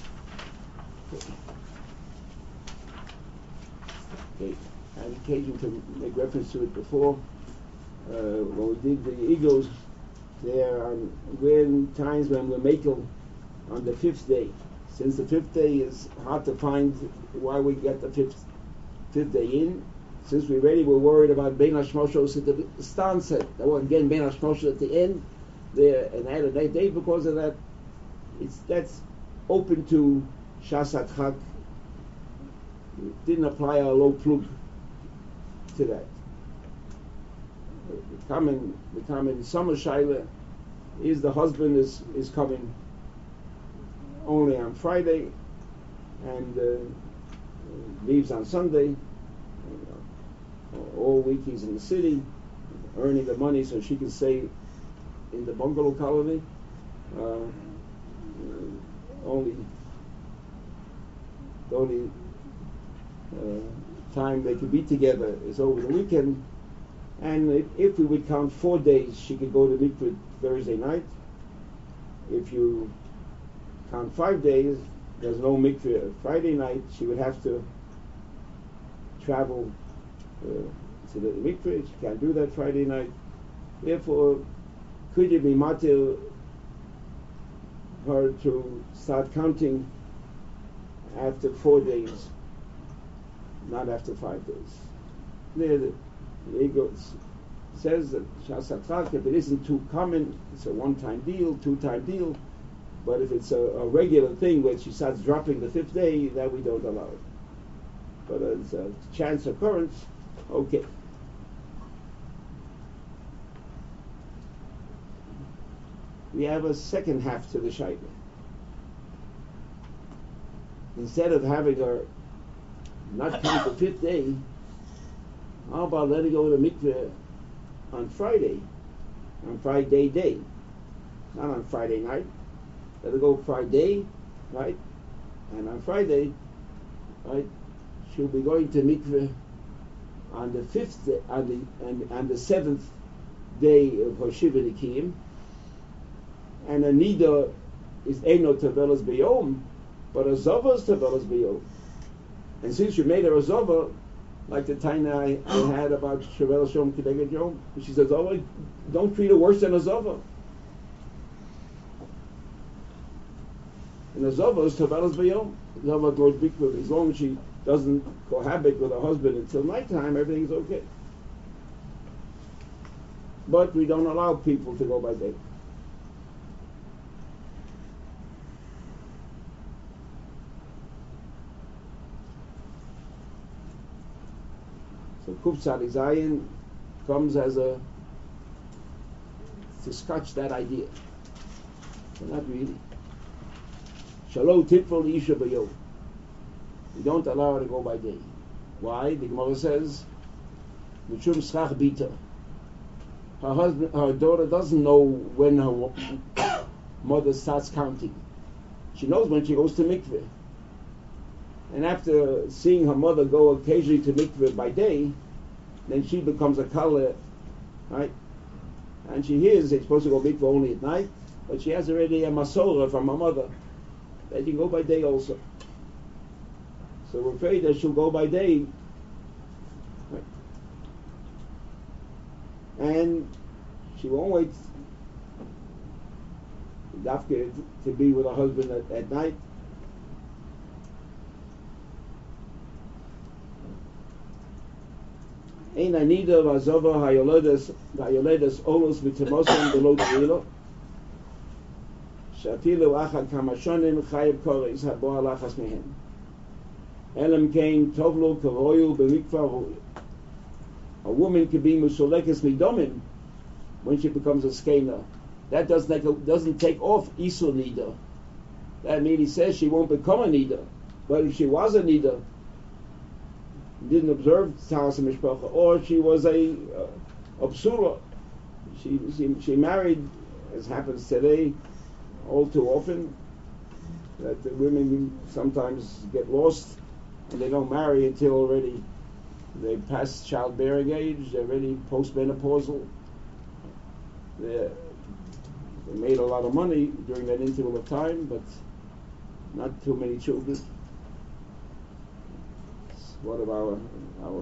Okay, I had occasion to make reference to it before. Uh, when we did the egos, there are when times when we're makel on the fifth day. Since the fifth day is hard to find why we get the fifth fifth day in. Since we already were worried about Bein HaShmoshos at the Stan said, that was again Bein HaShmoshos at the end, there and added that day because of that. It's that's open to Shasat Chak. It didn't apply our low plug to that. The common, the common summer shaila is the husband is, is coming only on Friday and uh, leaves on Sunday. Uh, all week he's in the city earning the money so she can stay in the bungalow colony. Uh, only, the only Uh, time they could be together is over the weekend, and if, if we would count four days, she could go to mikveh Thursday night. If you count five days, there's no mikveh Friday night. She would have to travel uh, to the mikveh. She can't do that Friday night. Therefore, could you be matir her to start counting after four days? Not after five days. There, the, the ego says that Shasatrak, if it isn't too common, it's a one-time deal, two-time deal. But if it's a, a regular thing where she starts dropping the fifth day, that we don't allow it. But as a chance occurrence, okay. We have a second half to the shaila. Instead of having her not count the fifth day, how about letting go to the mikveh on Friday, on Friday day, not on Friday night. Let her go Friday, right? And on Friday, right, she'll be going to mikveh on the fifth day, on the and on the seventh day of her shiva nikiyim, and a nida is eino tavelas b'yom, but a zava is tavelas b'yom. And since you made her a zova, like the taina I, I had about Shavel Shom Kedeged Yom, she says, "Oh, don't treat her worse than a zova." And a zova is tavelas b'yom. Zova goes big with as long as she doesn't cohabit with her husband until nighttime, everything's okay. But we don't allow people to go by day. So Kufsar Zayin comes as a to scotch that idea. But not really. Shalom Tifol Isha B'Yom. We don't allow her to go by day. Why? The Gemara says Mishum Schach Bita. Her husband, her daughter doesn't know when her mother starts counting. She knows when she goes to mikveh. And after seeing her mother go occasionally to mikveh by day, then she becomes a kala, right? And she hears they're supposed to go mikveh only at night, but she has already a masorah from her mother that you go by day also. So we're afraid that she'll go by day. Right? And she won't wait dafke to be with her husband at, at night. Ein anida v'azova hayoledes hayoledes olos v'temosim below t'vilo she'afilu achad kamashonim chayev koreis habo alachas mehen elem kein tovlu kavoyu b'mikvah. A woman can be musolekes midomim when she becomes a skena. That doesn't take, doesn't take off isur nida. That means he says she won't become a nida. But if she was a nida, didn't observe Taras Mishpacha, or she was a uh, obsura, she, she she married, as happens today, all too often, that the women sometimes get lost and they don't marry until already they pass childbearing age, they're already postmenopausal. They're, they made a lot of money during that interval of time, but not too many children. One of our our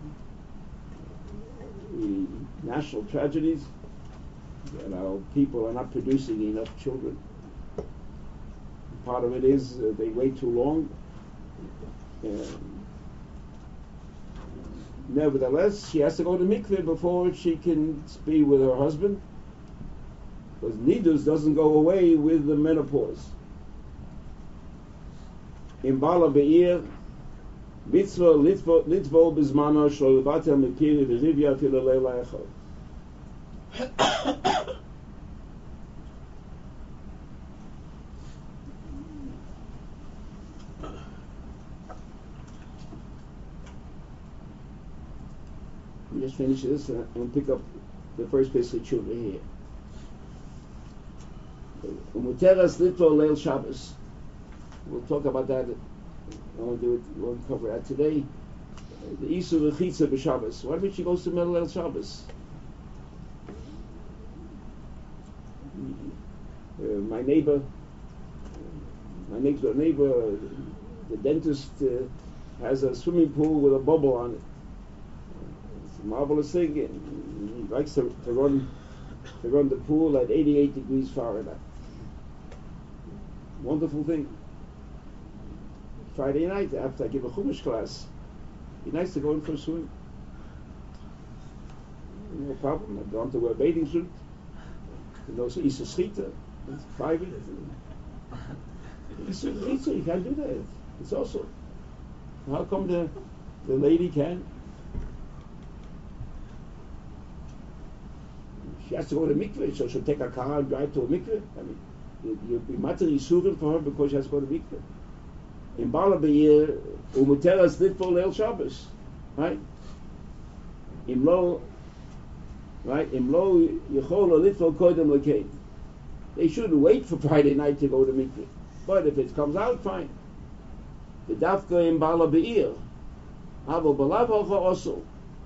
the national tragedies, that our people are not producing enough children. Part of it is uh, they wait too long. Um, nevertheless, she has to go to mikveh before she can be with her husband, because nidus doesn't go away with the menopause. In Bala Be'ir, mitzvah litvo bizmano shlo levatel mipiri v'rivya afilo leila echad. We just finish this and, and pick up the first piece of children here. Umuteras litvo leil Shabbos. We'll talk about that. I won't do it. We won't cover that today. The Isur V'chitza b'Shabbos. Why don't she goes to Middle El Shabbos? Uh, my neighbor, my next door neighbor, the dentist uh, has a swimming pool with a bubble on it. It's a marvelous thing. And he likes to, to run to run the pool at eighty-eight degrees Fahrenheit. Wonderful thing. Friday night, after I give a Chumash class, it'd be nice to go in for a swim. No problem. I don't have to wear a bathing suit. You know, so Isur Schita, it's private. Isur Schita, you can't do that. It's also. How come the the lady can? She has to go to mikveh, so she'll take a car and drive to a mikveh. I mean, you'll be matter Yisurim for her because she has to go to mikveh. In Bala Be'ir, umuteras litvo leil Shabbos, right? Im lo, right? Im lo yichol litvo kodem lekein. They shouldn't wait for Friday night to go to mikveh. But if it comes out, fine. The dafka in Bala Be'ir, avo balav hocha also.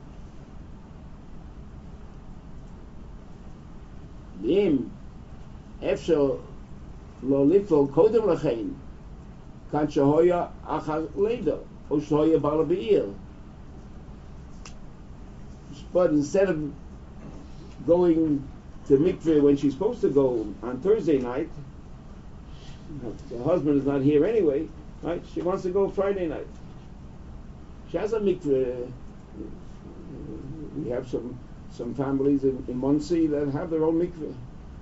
Im efshel lo litvo kodem lekein. Kan shehoya achar leida, or shehoya bala be'ir. But instead of going to mikveh when she's supposed to go on Thursday night, the husband is not here anyway, right? She wants to go Friday night. She has a mikveh. We have some some families in, in Monsey that have their own mikveh.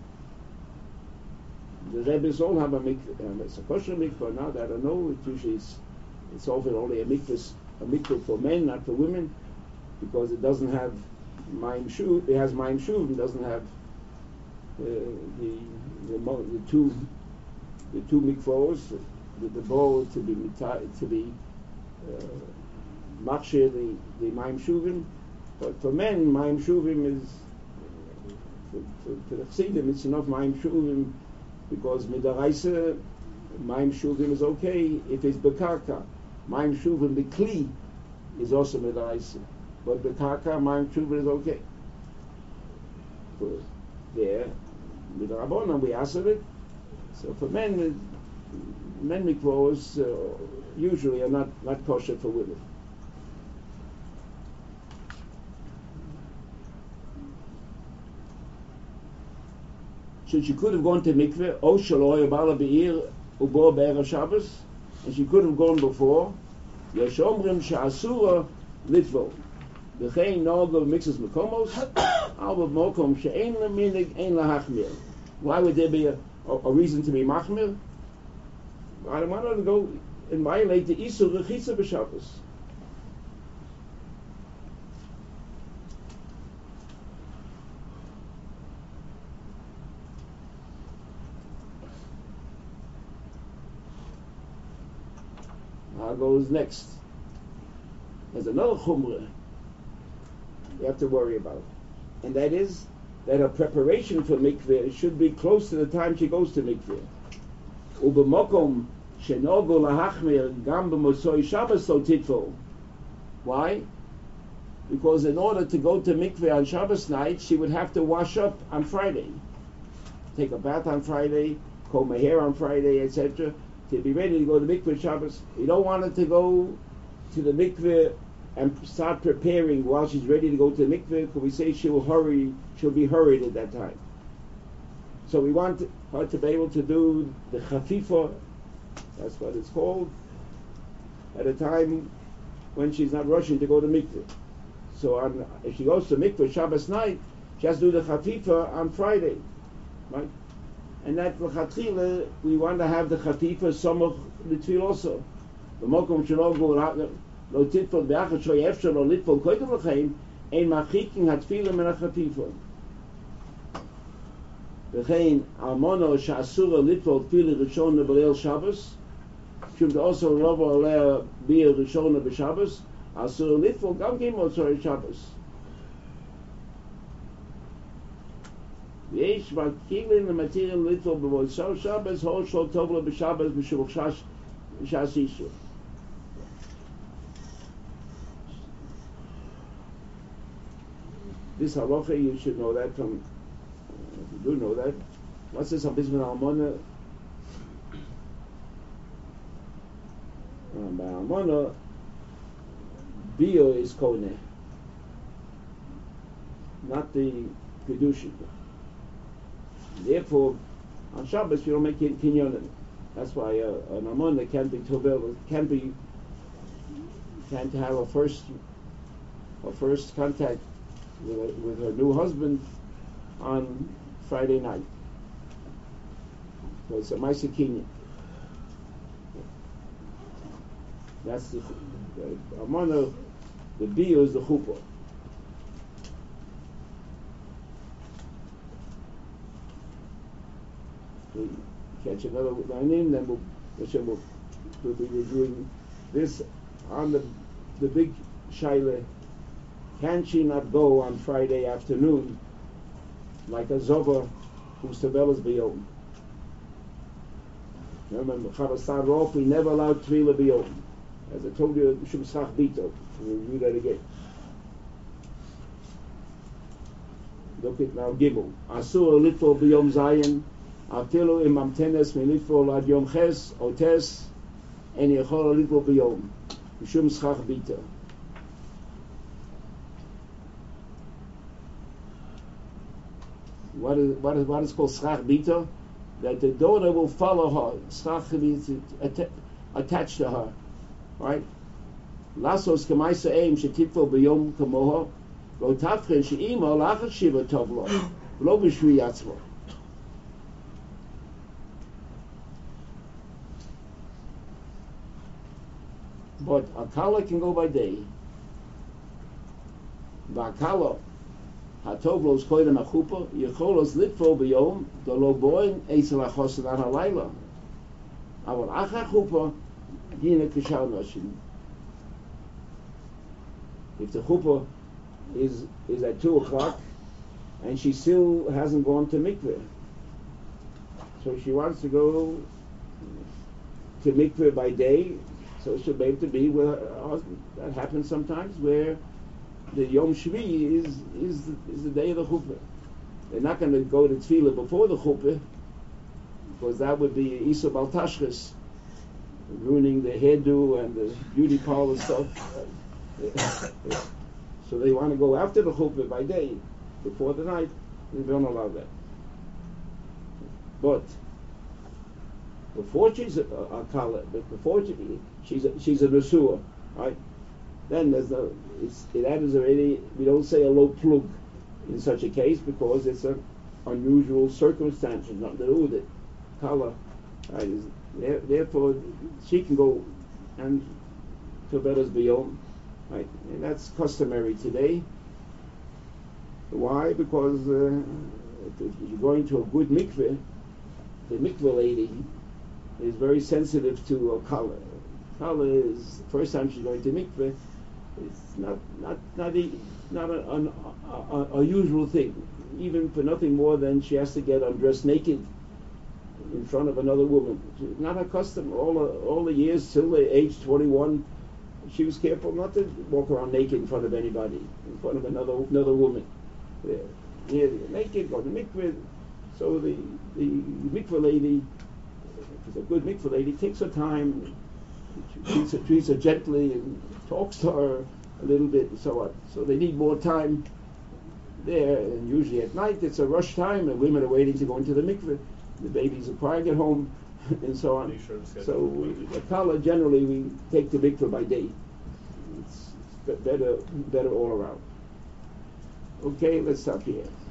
The Rebbes all have a mikveh. Um, it's a kosher mikveh now. I don't know. It usually is, it's often only a mikveh, a mikveh for men, not for women, because it doesn't have Mayim Shuv. It has Mayim Shuv. It doesn't have uh, the, the the two the two mikvahs, the, the bowl to be to be uh, machshir the the Mayim Shuvim, But for men, Mayim Shuvim is, for, for, for the Chassidim, it's enough Mayim Shuvim, because Midaraisa, Mayim Shuvim is okay if it's Bekarka. Mayim Shuvim, the Kli, is also Midaraisa. But Bekarka, Mayim Shuvim is okay. For there, with Rabbanan, we answered it. So for men, men mikvahs uh, usually are not, not kosher for women. So she could have gone to mikveh, O Shaloi Bala Be'ir Ubo Be'er Shabbos, and she could have gone before. Yeshomrim Sha'asura Litvo. V'chein Nogo Mixes Mekomos, Alba Mokom She'ein Laminig Ein Lahachmir. Why would there be a, a, a reason to be machmir? I don't want to go and violate the Isur Rechitza B'Shabbos. Now goes next. There's another chumrah you have to worry about, and that is that her preparation for mikveh should be close to the time she goes to mikveh. Ubemokom shenogo lahachmir gam b'mosoi Shabbos lo titfo. Why? Because in order to go to mikveh on Shabbos night, she would have to wash up on Friday, take a bath on Friday, comb her hair on Friday, et cetera, to be ready to go to mikveh Shabbos. You don't want her to go to the mikveh and start preparing while she's ready to go to the mikveh, because we say she'll hurry, she'll be hurried at that time. So we want her to be able to do the chafifa, that's what it's called, at a time when she's not rushing to go to mikveh. So on, if she goes to mikveh Shabbos night, she has to do the chafifa on Friday, right? And that l'chatchila, we want to have the chafifa samach l'tfil also. The mokom shelo lo titfol be'achad sho yefshar lo litfol koydem l'chein ein machikin hatfilah min ha-chafifa. V'chein almono she'asura litfol tfilah rishona b'leil Shabbos, should also robo alea b'ir rishona b'Shabbos, asura litfol gam kim motzorei Shabbos. V'yesh v'kilin l'matiril litfol b'motzor Shabbos ho shol tovla b'Shabbos b'shul shash shas isur. This halacha, you should know that from, if you do know that. What's this habizman almona? Um, by almona, bio is kone, not the kedushin. Therefore, on Shabbos you don't make it kinyonim. That's why uh, an almona can't be tobel, can't be, can't have a first, a first contact With her, with her new husband on Friday night. So it's a Maisa Kinyan. That's the Amana, the Biyo is the Chuppah. We catch another name, then we'll, we'll, we'll be reviewing this on the the big Shaila. Can she not go on Friday afternoon like a Zoba whose Tabelas B'Yom? Remember, Chavasar Rof, we never allowed Tvila B'Yom. As I told you, Shum Schach Bito. We'll review that again. Look at now Gimel. Asur Litfol B'Yom Zayin, Atilu Im Amtenes Me Litfol Ad Yom Ches, Otes, En Yechol Litfol B'Yom. Shum Schach Bito. What is, what is, what is called schach bito? That the daughter will follow her. Schach means att- attached to her. Right? Lasos k'maisa eim shetifo b'yom kamoha lo tafchen she'ima lachas shiva tov lo lo b'shvi yatzmo. But a kala can go by day. V'akala Hatovlos koydem a chuppah, yecholos litfol b'yom, do lo boin eisel achosan ar halayla. Aval acha chuppah, yine kishal noshim. If the chuppah is is at two o'clock, and she still hasn't gone to mikveh. So she wants to go to mikveh by day, so she'll be able to be with her husband. That happens sometimes where the Yom Shvi is is the, is the day of the chuppah. They're not going to go to tefillah before the chuppah, because that would be Isa Baltashchis, ruining the hairdo and the beauty parlor stuff. So they want to go after the chuppah by day, before the night. They don't allow that. But before she's a, a kala, but before she, she's a, she's a nesua, right? Then there's no. It's, that is already. We don't say a low plug in such a case because it's an unusual circumstance. It's nothing to do with it. Kala, right? Is, there, therefore, she can go and to Bedas Biyom, right? And that's customary today. Why? Because uh, if you're going to a good mikveh, the mikveh lady is very sensitive to a kala. Kala is the first time she's going to mikveh. It's not not not a, not a, an, a, a, a usual thing. Even for nothing more than she has to get undressed naked in front of another woman. It's not her custom. All the, all the years till the age twenty-one, she was careful not to walk around naked in front of anybody, in front of another another woman. Yeah, yeah, naked, go to mikveh. So the the mikveh lady, if it's a good mikveh lady, takes her time, treats her, treats her gently, and talks to her a little bit, and so on. So they need more time there, and usually at night it's a rush time, and women are waiting to go into the mikveh. The babies are crying at home, and so on. So we, the kala generally we take the mikveh by day. It's, it's better, better all around. Okay, let's stop here.